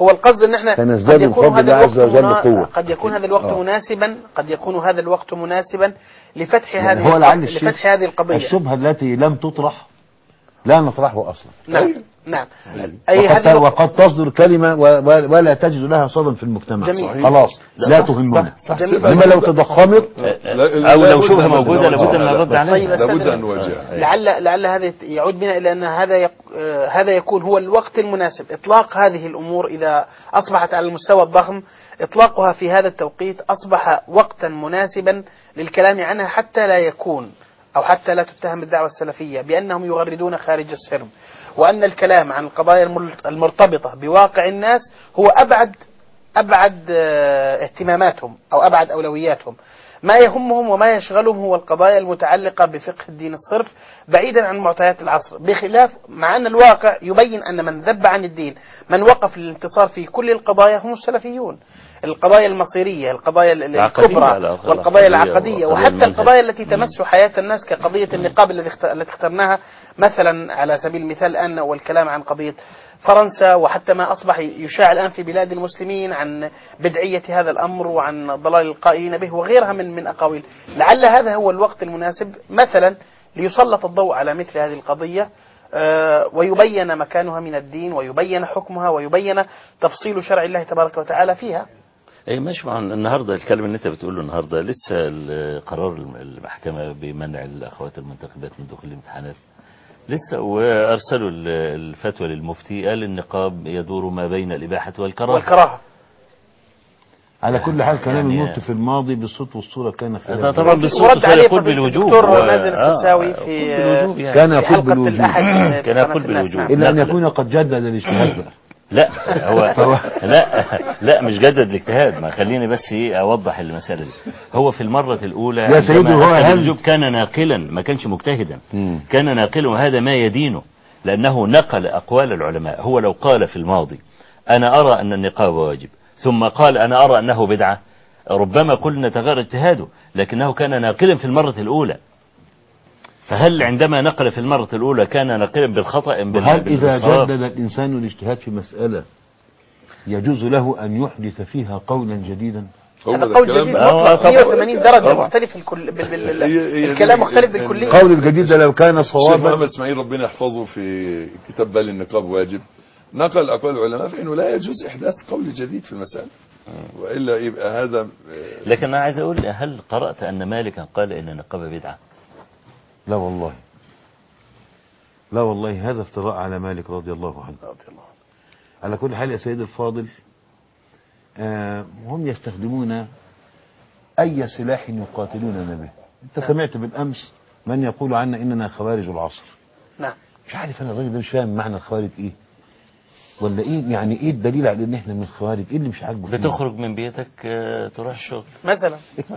هو القصد ان احنا فنزداد قد يكون بفضل هذا الله عز الوقت وجل منا... قوة. قد يكون هذا الوقت آه. مناسبا قد يكون هذا الوقت مناسبا لفتح يعني هذه هو لعل القضية الشيخ لفتح هذه القضية. الشبهة التي لم تطرح لا نطرحه أصلا. نعم نعم أي وقد, هذه الوقت... وقد تصدر كلمة و- ولا تجد لها صدى في المجتمع. جميل. خلاص لا تهمنا. صح. جميل. إنما لو تضخمت لا- أو لا لو بد شبهة من موجودة نواجهها. لابد من الرد عليها. طيب، لابد أستاذ أن نواجهها. لعل لعل هذا يعود بنا إلى أن هذا يق... آه، هذا يكون هو الوقت المناسب. إطلاق هذه الأمور إذا أصبحت على المستوى الضخم، إطلاقها في هذا التوقيت أصبح وقتا مناسبا للكلام عنها، حتى لا يكون أو حتى لا تتهم الدعوة السلفية بأنهم يغردون خارج السرب، وأن الكلام عن القضايا المر- المرتبطة بواقع الناس هو أبعد أبعد آه، اهتماماتهم أو أبعد أولوياتهم. ما يهمهم وما يشغلهم هو القضايا المتعلقة بفقه الدين الصرف، بعيدا عن معطيات العصر، بخلاف مع أن الواقع يبين أن من ذب عن الدين، من وقف للانتصار في كل القضايا هم السلفيون. القضايا المصيرية، القضايا ال- العقدية، الكبرى لا، والقضايا العقدية العقدية، وقضايا وحتى المنهج. القضايا التي تمس حياة الناس كقضية النقاب الذي اخت- التي اخترناها مثلا على سبيل المثال الآن، والكلام عن قضية فرنسا، وحتى ما أصبح يشاع الآن في بلاد المسلمين عن بدعية هذا الأمر وعن ضلال القائلين به وغيرها من من أقاويل. لعل هذا هو الوقت المناسب مثلا ليسلط الضوء على مثل هذه القضية، آه، ويبين مكانها من الدين، ويبين حكمها، ويبين تفصيل شرع الله تبارك وتعالى فيها. اي ماشي. مع النهارده الكلام اللي انت بتقوله النهارده لسه ال- قرار المحكمه بمنع الاخوات المنتخبات من دخول الامتحانات لسه، وارسلوا ال- الفتوى للمفتي، قال النقاب يدور ما بين الاباحه والكراهه. والكراهة على كل حال كلام يعني- المفتي في الماضي بالصوت والصورة كان هذا خلاف طبعا ذلك. بالصوت ورد عليه يقول فضيلة بالوجوب. الدكتور و- مازن آه، السرساوي يقول في بالوجوب يعني. كان في يقول حلقة بالوجوب. الأحد في كان قناة يقول الناس. بالوجوب. نعم. إلا أن نقل. يكون قد جدد الاجتهاد بقى. لا هو لا لا مش جدد الاجتهاد. ما خليني بس ايه اوضح المساله دي. هو في المره الاولى يا سيدي عندما هو أتى هل- بالوجوب كان ناقلا، ما كانش مجتهدا. مم. كان ناقلا، وهذا ما يدينه، لانه نقل اقوال العلماء. هو لو قال في الماضي انا ارى ان النقاب واجب، ثم قال انا ارى انه بدعه، ربما قلنا تغير اجتهاده، لكنه كان ناقلا في المره الاولى. فهل عندما نقل في المره الاولى كان ناقلا بالخطا ام بال- وهل إذا بالصواب؟ جدد الإنسان الاجتهاد في مسألة يجوز له أن يحدث فيها قولا جديدا؟ هو هذا ده قول الكلام. جديد آه، مطلق طبعا. مية وثمانين درجة، طبعا. مختلف الكل بال... بال... هي- هي الكلام دي- مختلف ال- بالكلية. القول الجديد ده لو كان الشيخ صوابا محمد اسماعيل ربنا يحفظه في كتاب بال النقاب واجب نقل أقوال العلماء فإنه لا يجوز إحداث قول جديد في المسألة، وإلا يبقى هذا لكن انا عايز اقول، هل قرات ان مالكا قال ان النقاب بدعه؟ لا والله، لا والله، هذا افتراء على مالك رضي الله عنه. رضي الله عنه. على كل حال يا سيد الفاضل، آه هم يستخدمون أي سلاح يقاتلوننا به. أنت سمعت بالأمس من يقول عنا إننا خوارج العصر. نعم. مش عارف أنا الراجل ده مش فاهم معنى الخوارج إيه، ولا إيه يعني، إيه الدليل على إن إحنا من الخوارج؟ إيه اللي مش عاجبه فينا؟ بتخرج من بيتك آه، تروح الشغل مثلا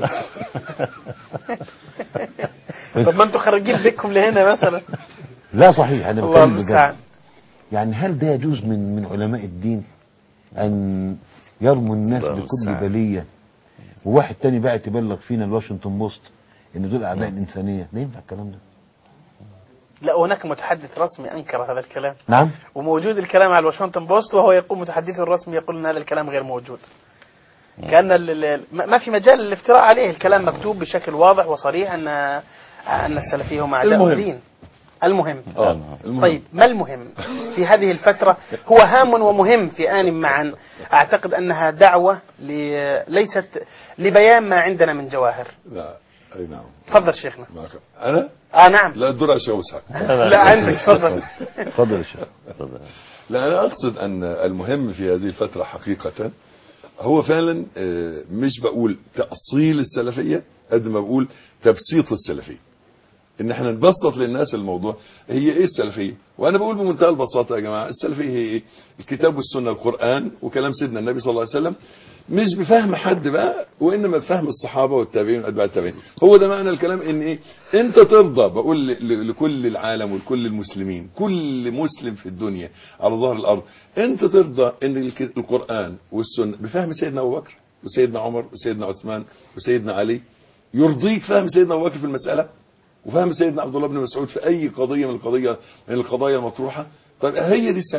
طب ما انتوا خارجين بيتكم لهنا مثلا. لا صحيح، أنا الله بتكلم المستعان. بجد. يعني هل ده يجوز من من علماء الدين أن يرموا الناس الله بكل المستعان. بلية، وواحد تاني بقى تبلغ فينا الواشنطن بوست إن دول أعداء الإنسانية؟ ده ينفع الكلام ده؟ لا، هناك متحدث رسمي أنكر هذا الكلام، نعم. وموجود الكلام على الواشنطن بوست، وهو يقول متحدثه الرسمي يقول أن هذا الكلام غير موجود. كأن ال- ال- ما في مجال للافتراء عليه. الكلام مكتوب بشكل واضح وصريح أن أن السلفية هم أعداء المهم. الدين. المهم آه. المهم. طيب، ما المهم في هذه الفترة؟ هو هام ومهم في آن معا. أعتقد أنها دعوة ل- ليست لبيان ما عندنا من جواهر. لا أي نعم. تفضل شيخنا. معك. أنا آه نعم. لا الدور على الشيخ مسعد. لا عندك، تفضل. اتفضل يا شيخ. لا أنا أقصد أن المهم في هذه الفترة حقيقة هو فعلا آه، مش بقول تأصيل السلفية قد ما بقول تبسيط السلفية، ان احنا نبسط للناس الموضوع. هي ايه السلفية؟ وانا بقول بمنتهى البساطة يا جماعة، السلفية هي ايه؟ الكتاب والسنة، القرآن وكلام سيدنا النبي صلى الله عليه وسلم، مش بفهم حد بقى، وانما بفهم الصحابة والتابعين واتباع التابعين. هو ده معنى الكلام، ان ايه؟ انت ترضى، بقول ل- ل- لكل العالم ولكل المسلمين، كل مسلم في الدنيا على ظهر الارض، انت ترضى ان الك- القرآن والسنة بفهم سيدنا ابو بكر وسيدنا عمر وسيدنا عثمان وسيدنا علي، يرضيك فهم سيدنا ابو بكر في المسألة وفهم سيدنا عبد الله بن مسعود في اي قضية من القضية من القضايا المطروحة؟ طيب هي دي السلفية.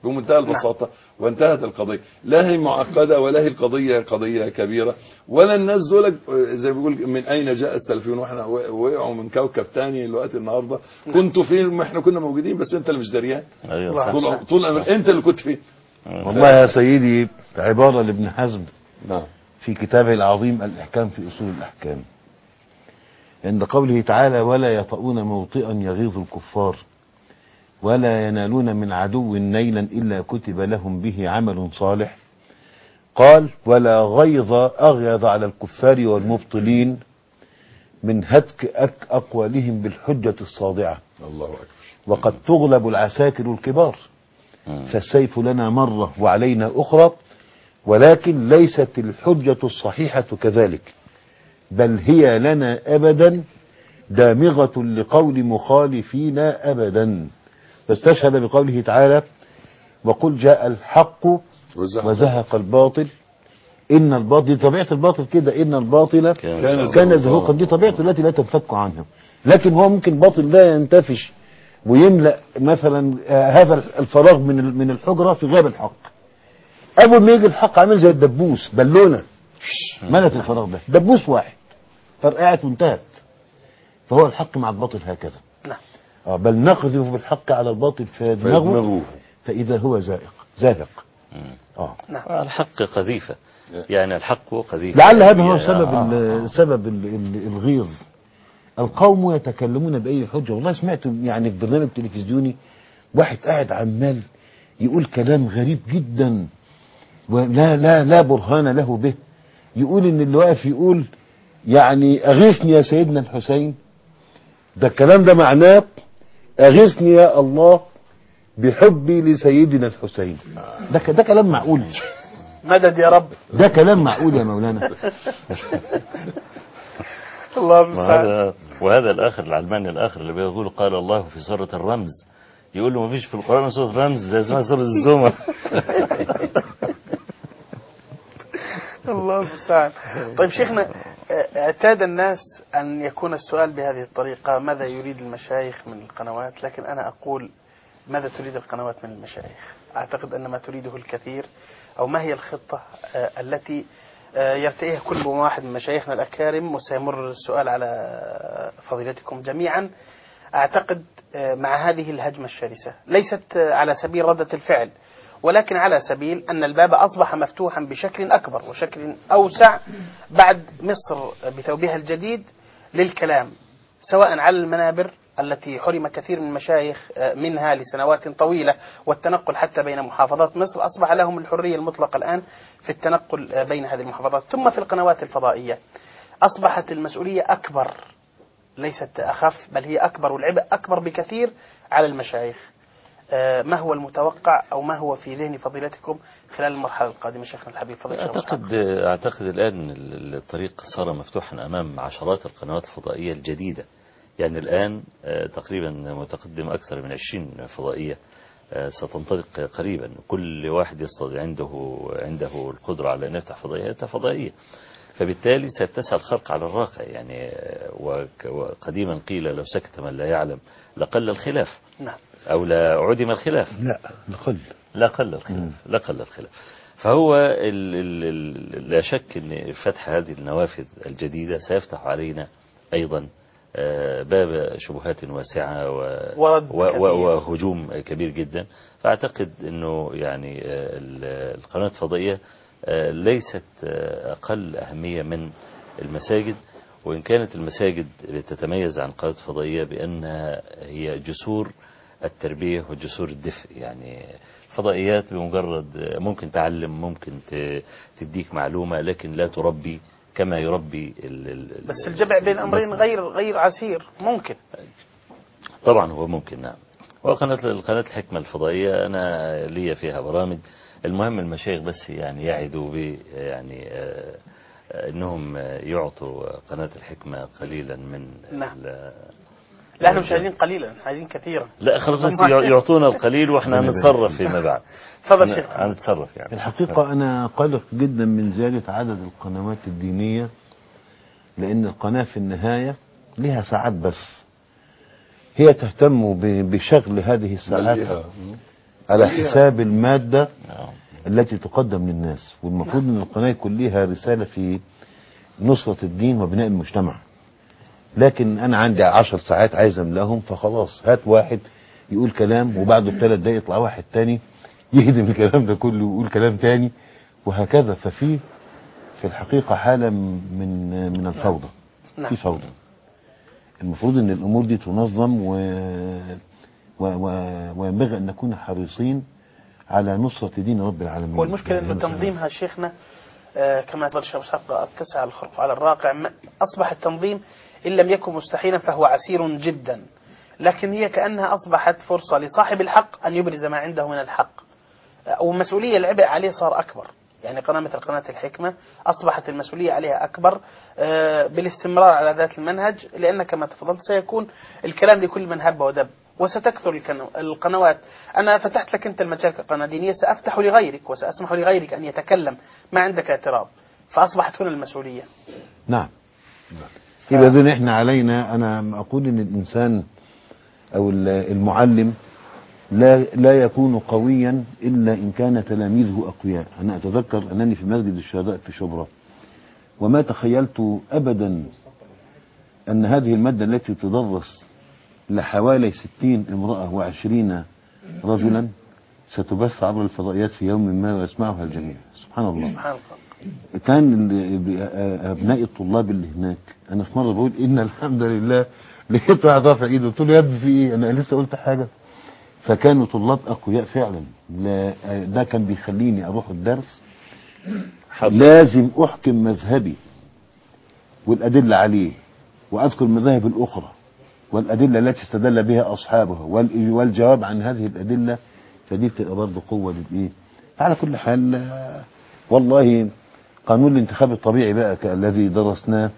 بمنتهى البساطة. وانتهت القضية، لا هي معقدة ولا هي القضية قضية كبيرة، ولا الناس دول زي بيقول من أين جاء السلفيون، واحنا وقعوا من كوكب تاني الوقت النهاردة. كنتوا فين؟ احنا كنا موجودين بس انت اللي مش دريان. طول طول انت اللي كنت فين. والله يا سيدي عبارة لابن حزم نعم في كتابه العظيم الإحكام في أصول الأحكام، عند قوله تعالى: ولا يطؤون موطئا يغيظ الكفار ولا ينالون من عدو نيلا إلا كتب لهم به عمل صالح. قال: ولا غيظ أغيظ على الكفار والمبطلين من هتك أقوالهم بالحجة الصادعة. الله أكبر. وقد تغلب العساكر الكبار، فالسيف لنا مرة وعلينا أخرى، ولكن ليست الحجة الصحيحة كذلك، بل هي لنا أبدا دامغة لقول مخالفينا أبدا. فاستشهد بقوله تعالى: وقل جاء الحق وزهق الباطل إن الباطل. دي طبيعة الباطل كده، إن الباطل كان زهوقا، دي طبيعته التي لا تنفك عنها. لكن هو ممكن باطل لا ينتفش ويملأ مثلا هذا الفراغ من من الحجرة في غياب الحق. أول ما يجي الحق عامل زي الدبوس، بالونة ملت الفراغ ده، دبوس واحد فرقعت وانتهت. فهو الحق مع الباطل هكذا. نعم. آه بل نقذف بالحق على الباطل فيدمغه فإذا هو زائق زاهق. اه نعم. الحق قذيفة، يعني الحق قذيفة. لعل هذا هو سبب آه. سبب الغيظ. القوم يتكلمون بأي حجة. والله سمعت يعني في برنامج تلفزيوني واحد قاعد عمال يقول كلام غريب جدا ولا لا لا برهان له به. يقول ان اللي واقف يقول يعني اغيثني يا سيدنا الحسين، ده الكلام ده معناه اغيثني يا الله بحبي لسيدنا الحسين. ده ده كلام معقول؟ مدد يا رب. ده كلام معقول يا مولانا؟ الله المستعان. وهذا وهذا الاخر العلماني الاخر اللي بيقول قال الله في سورة الرمز، يقول له ما فيش في القرآن سورة الرمز، ده اسمها سورة الزمر. الله المستعان. طيب شيخنا، اعتاد الناس أن يكون السؤال بهذه الطريقة: ماذا يريد المشايخ من القنوات؟ لكن أنا أقول: ماذا تريد القنوات من المشايخ؟ أعتقد أن ما تريده الكثير، أو ما هي الخطة التي يرتئيها كل واحد من مشايخنا الأكارم، وسيمر السؤال على فضيلتكم جميعا. أعتقد مع هذه الهجمة الشرسة ليست على سبيل ردة الفعل، ولكن على سبيل أن الباب أصبح مفتوحا بشكل أكبر وشكل أوسع بعد مصر بثوبها الجديد للكلام، سواء على المنابر التي حرم كثير من المشايخ منها لسنوات طويلة، والتنقل حتى بين محافظات مصر أصبح لهم الحرية المطلقة الآن في التنقل بين هذه المحافظات. ثم في القنوات الفضائية أصبحت المسؤولية أكبر، ليست أخف، بل هي أكبر، والعبء أكبر بكثير على المشايخ. ما هو المتوقع أو ما هو في ذهن فضيلتكم خلال المرحلة القادمة شيخنا الحبيب؟ فضيلة أعتقد أعتقد الآن الطريق صار مفتوحا أمام عشرات القنوات الفضائية الجديدة. يعني الآن تقريبا متقدم أكثر من عشرين فضائية ستنطلق قريبا. كل واحد يستطيع عنده عنده القدرة على أن يفتح فضائية فضائية، فبالتالي سيتسع الخلق على الراقع. يعني وقديما قيل: لو سكت من لا يعلم لقل الخلاف. نعم. أو لا عدم الخلاف. لا لقل لا قل الخلاف. لا قل الخلاف. فهو ال ال ال لا شك أن فتح هذه النوافذ الجديدة سيفتح علينا أيضا باب شبهات واسعة وهجوم كبير جدا. فأعتقد أنه يعني القناة الفضائية ليست أقل أهمية من المساجد، وإن كانت المساجد تتميز عن القنوات الفضائية بأنها هي جسور التربية وجسور الدفء. يعني الفضائيات بمجرد ممكن تعلم، ممكن تديك معلومة، لكن لا تربي كما يربي ال ال بس الجمع بين أمرين غير غير عسير. ممكن طبعا، هو ممكن. نعم. وقناة القناة الحكمة الفضائية أنا لي فيها برامج. المهم المشايخ بس يعني يعدوا ب يعني آه انهم يعطوا قناة الحكمة قليلا من نعم. لا احنا مش عايزين قليلا، عايزين كثيرا. لا خلاص يعطونا القليل واحنا نتصرف فيما بعد. تفضل شيخ. هنتصرف يعني. الحقيقة انا قلق جدا من زيادة عدد القنوات الدينية، لان القناة في النهاية لها ساعات بس، هي تهتم بشغل هذه الساعات على حساب المادة التي تقدم للناس. والمفروض ان القناة يكون ليها رسالة في نصرة الدين وبناء المجتمع. لكن انا عندي عشر ساعات عايز املاهم، فخلاص هات واحد يقول كلام وبعده بثلاث دقايق يطلع واحد تاني يهدم الكلام ده كله ويقول كلام تاني وهكذا. ففي في الحقيقة حالة من من الفوضى. في فوضى. المفروض ان الامور دي تنظم و وينبغي ان نكون حريصين على نصرة دين رب العالمين. والمشكلة أن تنظيمها شيخنا آه كما تقول الشيخ إسحاق اتسع الخلق على الراقع. أصبح التنظيم إن لم يكن مستحيلا فهو عسير جدا، لكن هي كأنها أصبحت فرصة لصاحب الحق أن يبرز ما عنده من الحق، والمسؤولية العبء عليه صار أكبر. يعني قناة مثل قناة الحكمة أصبحت المسؤولية عليها أكبر آه بالاستمرار على ذات المنهج، لأن كما تفضلت سيكون الكلام لكل من هب ودب وستكثر القنوات. أنا فتحت لك أنت المجال كقناة دينية، سأفتح لغيرك وسأسمح لغيرك أن يتكلم ما عندك اعتراض، فأصبحت هنا المسؤولية. نعم. إذا ذن إحنا علينا، أنا أقول إن الإنسان أو المعلم لا لا يكون قويا إلا إن كان تلاميذه أقوياء. أنا أتذكر أنني في مسجد الشهداء في شبرا، وما تخيلت أبدا أن هذه المادة التي تدرس لحوالي ستين امرأة وعشرين رجلا ستبث عبر الفضائيات في يوم ما ويسمعها الجميع. سبحان الله. سبحان الله. كان أبناء الطلاب اللي هناك، أنا في مرة بقول إن الحمد لله لقيت واحد رافع إيده، قلت له يا ابني في إيه؟ أنا لسه قلت حاجة. فكانوا طلاب أقوياء فعلا. ده كان بيخليني أروح الدرس لازم أحكم مذهبي والأدلة عليه، وأذكر المذاهب الأخرى والأدلة التي استدل بها أصحابها والجواب عن هذه الأدلة. فدي بتبقى برضه قوة للإيه. على كل حال والله قانون الانتخاب الطبيعي بقى الذي درسناه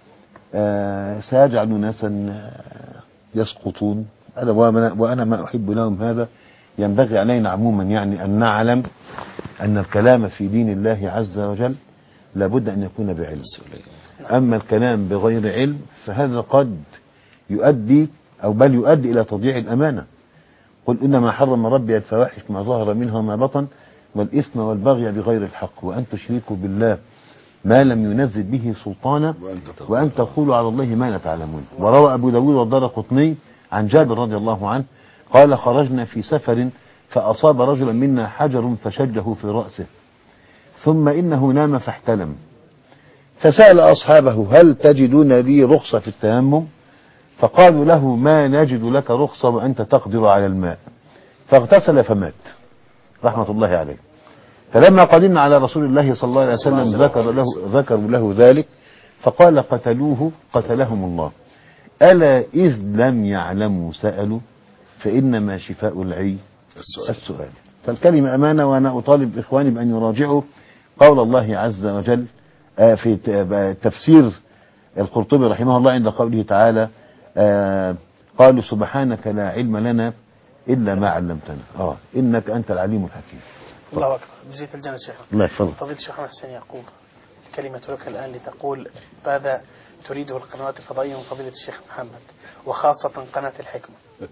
آه سيجعل ناسا يسقطون. أنا وأنا ما أحب لهم هذا. ينبغي علينا عموما يعني أن نعلم أن الكلام في دين الله عز وجل لابد أن يكون بعلم. أما الكلام بغير علم فهذا قد يؤدي أو بل يؤدي إلى تضييع الأمانة. قل إنما حرم ربي الفواحش ما ظهر منها وما بطن والإثم والبغي بغير الحق وأن تشركوا بالله ما لم ينزل به سلطانا وأن تقولوا على الله ما لا تعلمون. وروى أبو داود والدارقطني عن جابر رضي الله عنه قال خرجنا في سفر فأصاب رجلا منا حجر فشجه في رأسه ثم إنه نام فاحتلم فسأل أصحابه هل تجدون لي رخصة في التيمم؟ فقالوا له ما نجد لك رخصة وأنت تقدر على الماء. فاغتسل فمات رحمة الله عليه. فلما قدمنا على رسول الله صلى الله عليه وسلم ذكر له ذكروا له ذلك فقال قتلوه قتلهم الله. ألا إذ لم يعلموا سألوا فإنما شفاء العي السؤال. فالكلمة أمانة. وأنا أطالب إخواني بأن يراجعوا قول الله عز وجل في تفسير القرطبي رحمه الله عند قوله تعالى قالوا سبحانك لا علم لنا إلا ما علمتنا آه إنك أنت العليم الحكيم. الله أكبر. بزيت الجنة شيخ. الله يحفظك. فضيلة الشيخ حسين يعقوب، كلمة لك الآن لتقول ماذا تريده القنوات الفضائية من فضيلة الشيخ محمد وخاصة قناة الحكمة.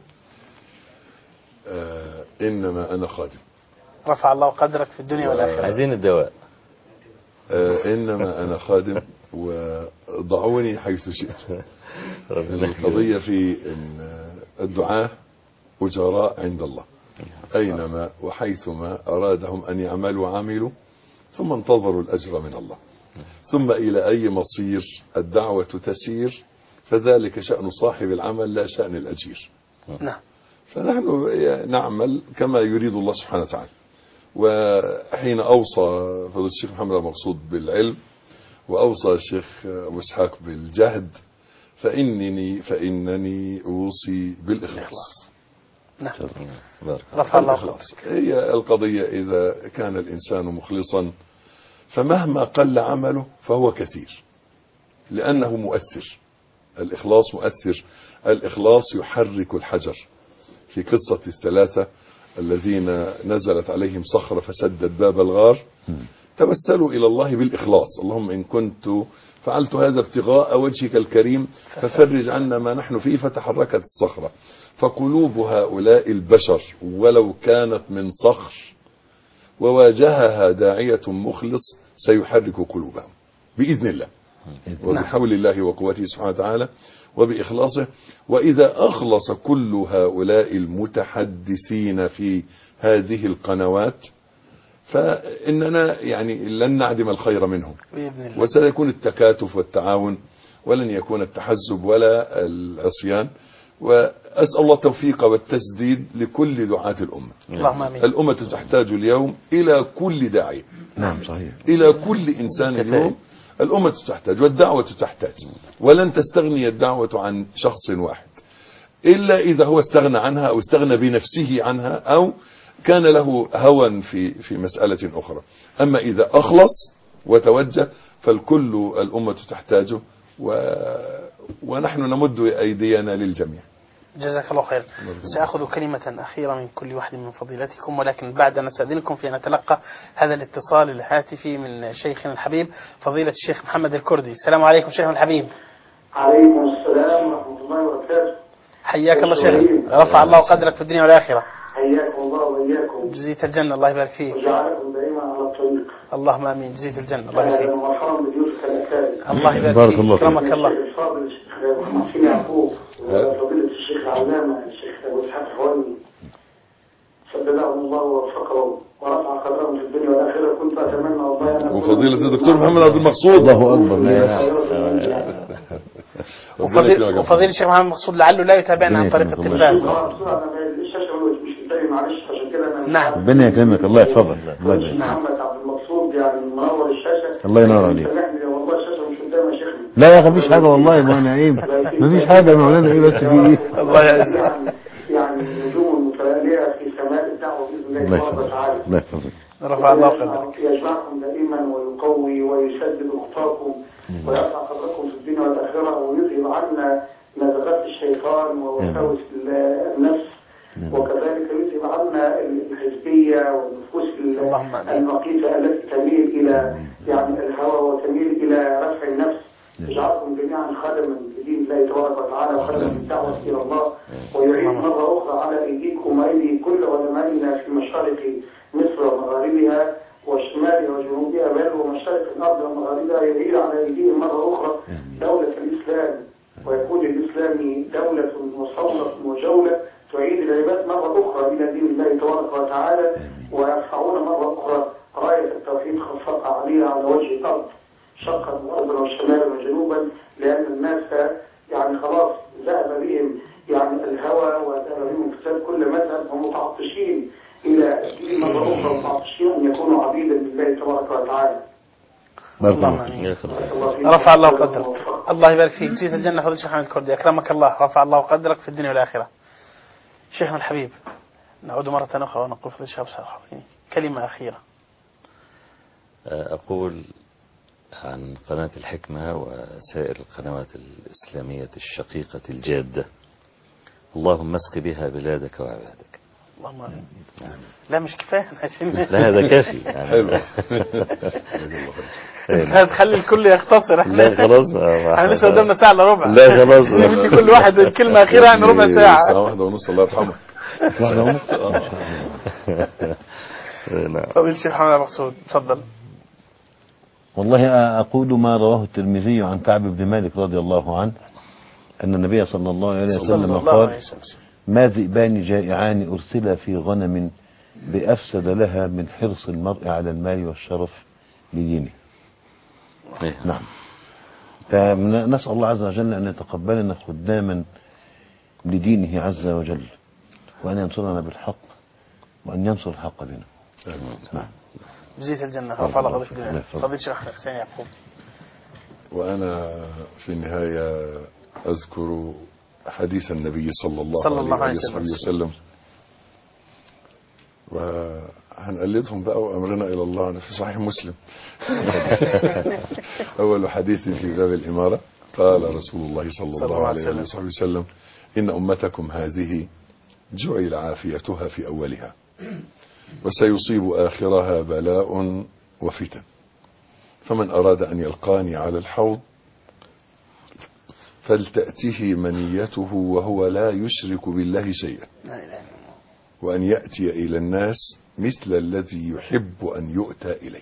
آه إنما أنا خادم. رفع الله قدرك في الدنيا والآخرة. عايزين الدواء. آه إنما أنا خادم وضعوني حيث شئت. القضية في الدعاء أجراء عند الله أينما وحيثما أرادهم أن يعملوا عملوا ثم انتظروا الأجر من الله ثم إلى أي مصير الدعوة تسير فذلك شأن صاحب العمل لا شأن الأجير. نعم. فنحن نعمل كما يريد الله سبحانه وتعالى. وحين أوصى فضيلة الشيخ محمد المقصود بالعلم وأوصى الشيخ أبو إسحاق بالجهد فإنني فإنني أوصي بالإخلاص. نعم. رفع الله قدرك. هي القضية إذا كان الإنسان مخلصا فمهما قل عمله فهو كثير لأنه مؤثر. الإخلاص مؤثر. الإخلاص يحرك الحجر. في قصة الثلاثة الذين نزلت عليهم صخرة فسدت باب الغار توسلوا إلى الله بالإخلاص اللهم إن كنت فعلت هذا ابتغاء وجهك الكريم ففرج عنا ما نحن فيه فتحركت الصخرة فقلوب هؤلاء البشر ولو كانت من صخر وواجهها داعية مخلص سيحرك قلوبهم بإذن الله وبحول الله وقوته سبحانه وتعالى وبإخلاصه. وإذا أخلص كل هؤلاء المتحدثين في هذه القنوات فإننا يعني لن نعدم الخير منهم بإذن الله. وسيكون التكاتف والتعاون ولن يكون التحزب ولا العصيان. وأسأل الله التوفيق والتسديد لكل دعاة الأمة. اللهم آمين. الأمة تحتاج اليوم إلى كل داعية. نعم صحيح. إلى كل إنسان اليوم الأمة تحتاج والدعوة تحتاج، ولن تستغني الدعوة عن شخص واحد إلا إذا هو استغنى عنها أو استغنى بنفسه عنها أو كان له هوى في في مسألة أخرى. أما إذا أخلص وتوجه فالكل الأمة تحتاجه و... ونحن نمد أيدينا للجميع. جزاك الله خير. سأخذ كلمة أخيرة من كل واحد من فضيلتكم، ولكن بعد أن أستأذنكم في أن نتلقى هذا الاتصال الهاتفي من شيخنا الحبيب فضيلة الشيخ محمد الكردي. السلام عليكم شيخنا الحبيب. عليكم السلام ورحمة الله وبركاته. حياك الله شيخ، رفع الله قدرك في الدنيا والآخرة. حياكم الله وإياكم. جزيت الجنة، الله يبارك فيك. وجعلكم دائما على الطريق. اللهم آمين. جزيت الجنة، الله يبارك فيك. ومرحبا بضيوفك الأكارم. الله يبارك بارك فيك. الله فيك. كرمك الله. الفاضل الشيخ محمد يعقوب وفضيلة الشيخ العلامة الشيخ أبو إسحاق الحواني سددهم الله ووفقهم ورفع قدرهم في الدنيا والآخرة. كنت أتمنى والله أن وفضيلة الدكتور محمد عبد المقصود. الله أكبر. وفضيل وفضيل الشيخ محمد المقصود لعله لا يتابعنا عن طريق التلفاز. الشاشة مش متابع معلش عشان كده أنا نعم. ربنا يكرمك. الله يحفظك. الله يبارك. محمد عبد المقصود يعني منور الشاشة. الله ينور عليك. سامحني والله الشاشة مش قدام يا شيخنا. لا يا اخي مفيش حاجه والله ما نعيم. مفيش حاجه يا مولانا. ايه بس في ايه؟ الله يعزك. يعني يعني النجوم المتلالية في سماء الدعوة بإذن الله الله يحفظك. تعالى. الله يحفظك. رفع الله قدرك. يجمعكم دائما ويقوي ويسدد خطاكم ويرفع قدركم في الدنيا والآخرة ويذهب عنا نزغات الشيطان ووساوس النفس وكذلك يذهب عنا الحزبية والنفوس المقيتة التي تميل إلى يعني الهوى وتميل إلى رفع النفس. يجعلكم جميعا خدما لدين الله تبارك وتعالى وخدما للدعوة إلى الله ويعيد مرة أخرى على أيديكم وأيدي كل علمائنا في مشارق مصر ومغاربها وشمالها وجنوبها بل ومشارق الأرض ومغاربها يعيد على أيديهم مرة أخرى دولة الإسلام ويكون الإسلام دولة وصولة وجولة تعيد العباد مرة أخرى إلى دين الله تبارك وتعالى ويرفعون مرة أخرى راية التوحيد خفقة عليها على وجه الأرض شرقا وغربا وشمالا وجنوبا لأن الناس يعني خلاص ذهب بهم يعني الهوى وذهب بهم فساد كل مذهب ومتعطشين إلى الدين مرة أخرى متعطشين أن يكونوا عبيدا لله تبارك وتعالى. اللهم آمين. رفع الله قدرك. الله يبارك فيك. جزيت الجنة فضل الشيخ محمد الكردي. أكرمك الله. رفع الله قدرك في الدنيا والآخرة. شيخنا الحبيب نعود مرة أخرى ونقول فضل الشيخ الحواني كلمة أخيرة. أقول عن قناة الحكمة وسائر القنوات الإسلامية الشقيقة الجادة اللهم اسق بها بلادك وعبادك. اللهم آمين. لا مش كفاية. لا هذا كافي يعني. حلو. هتخلي الكل يختصر. لا خلاص احنا لسه قدامنا ساعة الا ربع. لا خلاص. بدي كل واحد كلمة أخيرة عن ربع ساعة. ساعة واحدة ونص الله يرحمه. واحدة ونص. فضيل الشيخ محمد المقصود تفضل. والله أقول ما رواه الترمذي عن كعب بن مالك رضي الله عنه أن النبي صلى الله عليه وسلم قال ما ذئبان جائعان أرسلا في غنم بأفسد لها من حرص المرء على المال والشرف لدينه. نعم. فنسأل الله عز وجل أن يتقبلنا خداما لدينه عز وجل وأن ينصرنا بالحق وأن ينصر الحق بنا. نعم. جزيت الجنة رفع الله قدرك في الدنيا. فضيل الشيخ حسين يعقوب. وأنا في النهاية أذكر حديث النبي صلى الله, صلى الله عليه وسلم وهنقلدهم بقى وأمرنا إلى الله. أنا في صحيح مسلم. أول حديث في باب الإمارة قال رسول الله صلى الله عليه وسلم إن أمتكم هذه جعل عافيتها في أولها وسيصيب آخرها بلاء وفتن فمن أراد أن يلقاني على الحوض فلتأته منيته وهو لا يشرك بالله شيئا، لا إله إلا الله. وأن يأتي إلى الناس مثل الذي يحب أن يؤتى إليه.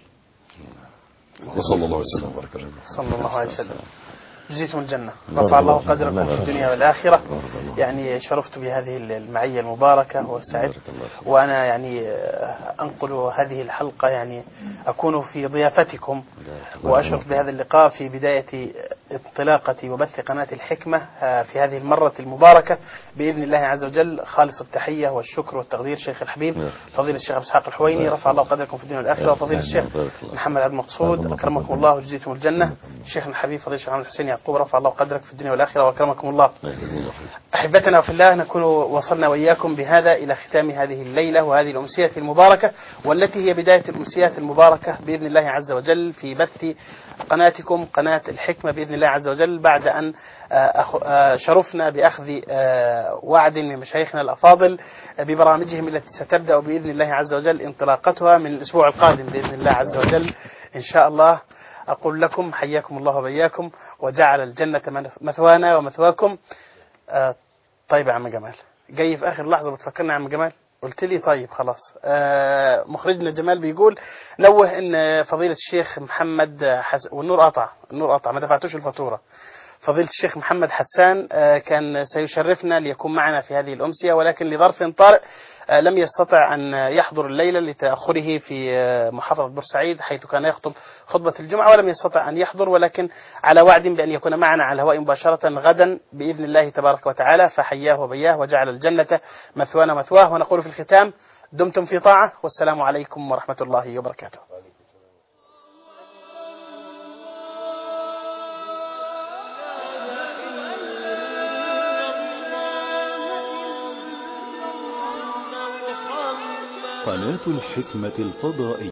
وصلى الله وسلم وبارك على محمد. صلى الله عليه وسلم. جزيتم الجنة، رفع الله قدركم في الدنيا والآخرة. يعني شرفت بهذه المعية المباركة وسعدت، وأنا يعني أنقل هذه الحلقة، يعني أكون في ضيافتكم، وأشرف بهذا اللقاء في بداية انطلاقة وبث قناة الحكمة في هذه المرة المباركة بإذن الله عز وجل. خالص التحية والشكر والتقدير شيخ الحبيب فضيلة الشيخ أبو إسحاق الحويني، رفع الله قدركم في الدنيا والآخرة، وفضيلة الشيخ محمد عبد المقصود أكرمكم الله وجزيتم الجنة. شيخنا الحبيب فضيلة الشيخ محمد حسين يعقوب، رفع الله قدرك في الدنيا والآخرة وأكرمكم الله. أحبتنا في الله، نكون وصلنا وإياكم بهذا إلى ختام هذه الليلة وهذه الأمسية المباركة، والتي هي بداية الأمسيات المباركة بإذن الله عز وجل في بث قناتكم قناة الحكمة بإذن الله عز وجل، بعد أن شرفنا بأخذ وعد من مشايخنا الأفاضل ببرامجهم التي ستبدأ بإذن الله عز وجل انطلاقتها من الأسبوع القادم بإذن الله عز وجل إن شاء الله. أقول لكم حياكم الله وبياكم، وجعل الجنة مثوانا ومثواكم. آه طيب يا عم جمال، جاي في آخر لحظة بتفكرنا يا عم جمال، قلت لي طيب خلاص. آه مخرجنا جمال بيقول نوه إن فضيلة الشيخ محمد حس... والنور قطع، النور قطع، ما دفعتوش الفاتورة. فضيلة الشيخ محمد حسان آه كان سيشرفنا ليكون معنا في هذه الأمسية، ولكن لظرف طارئ آه لم يستطع أن يحضر الليلة لتأخره في آه محافظة بورسعيد، حيث كان يخطب خطبة الجمعة، ولم يستطع أن يحضر، ولكن على وعد بأن يكون معنا على الهواء مباشرة غدا بإذن الله تبارك وتعالى. فحياه وبياه وجعل الجنة مثوانا مثواه. ونقول في الختام: دمتم في طاعة، والسلام عليكم ورحمة الله وبركاته. قناة الحكمة الفضائية.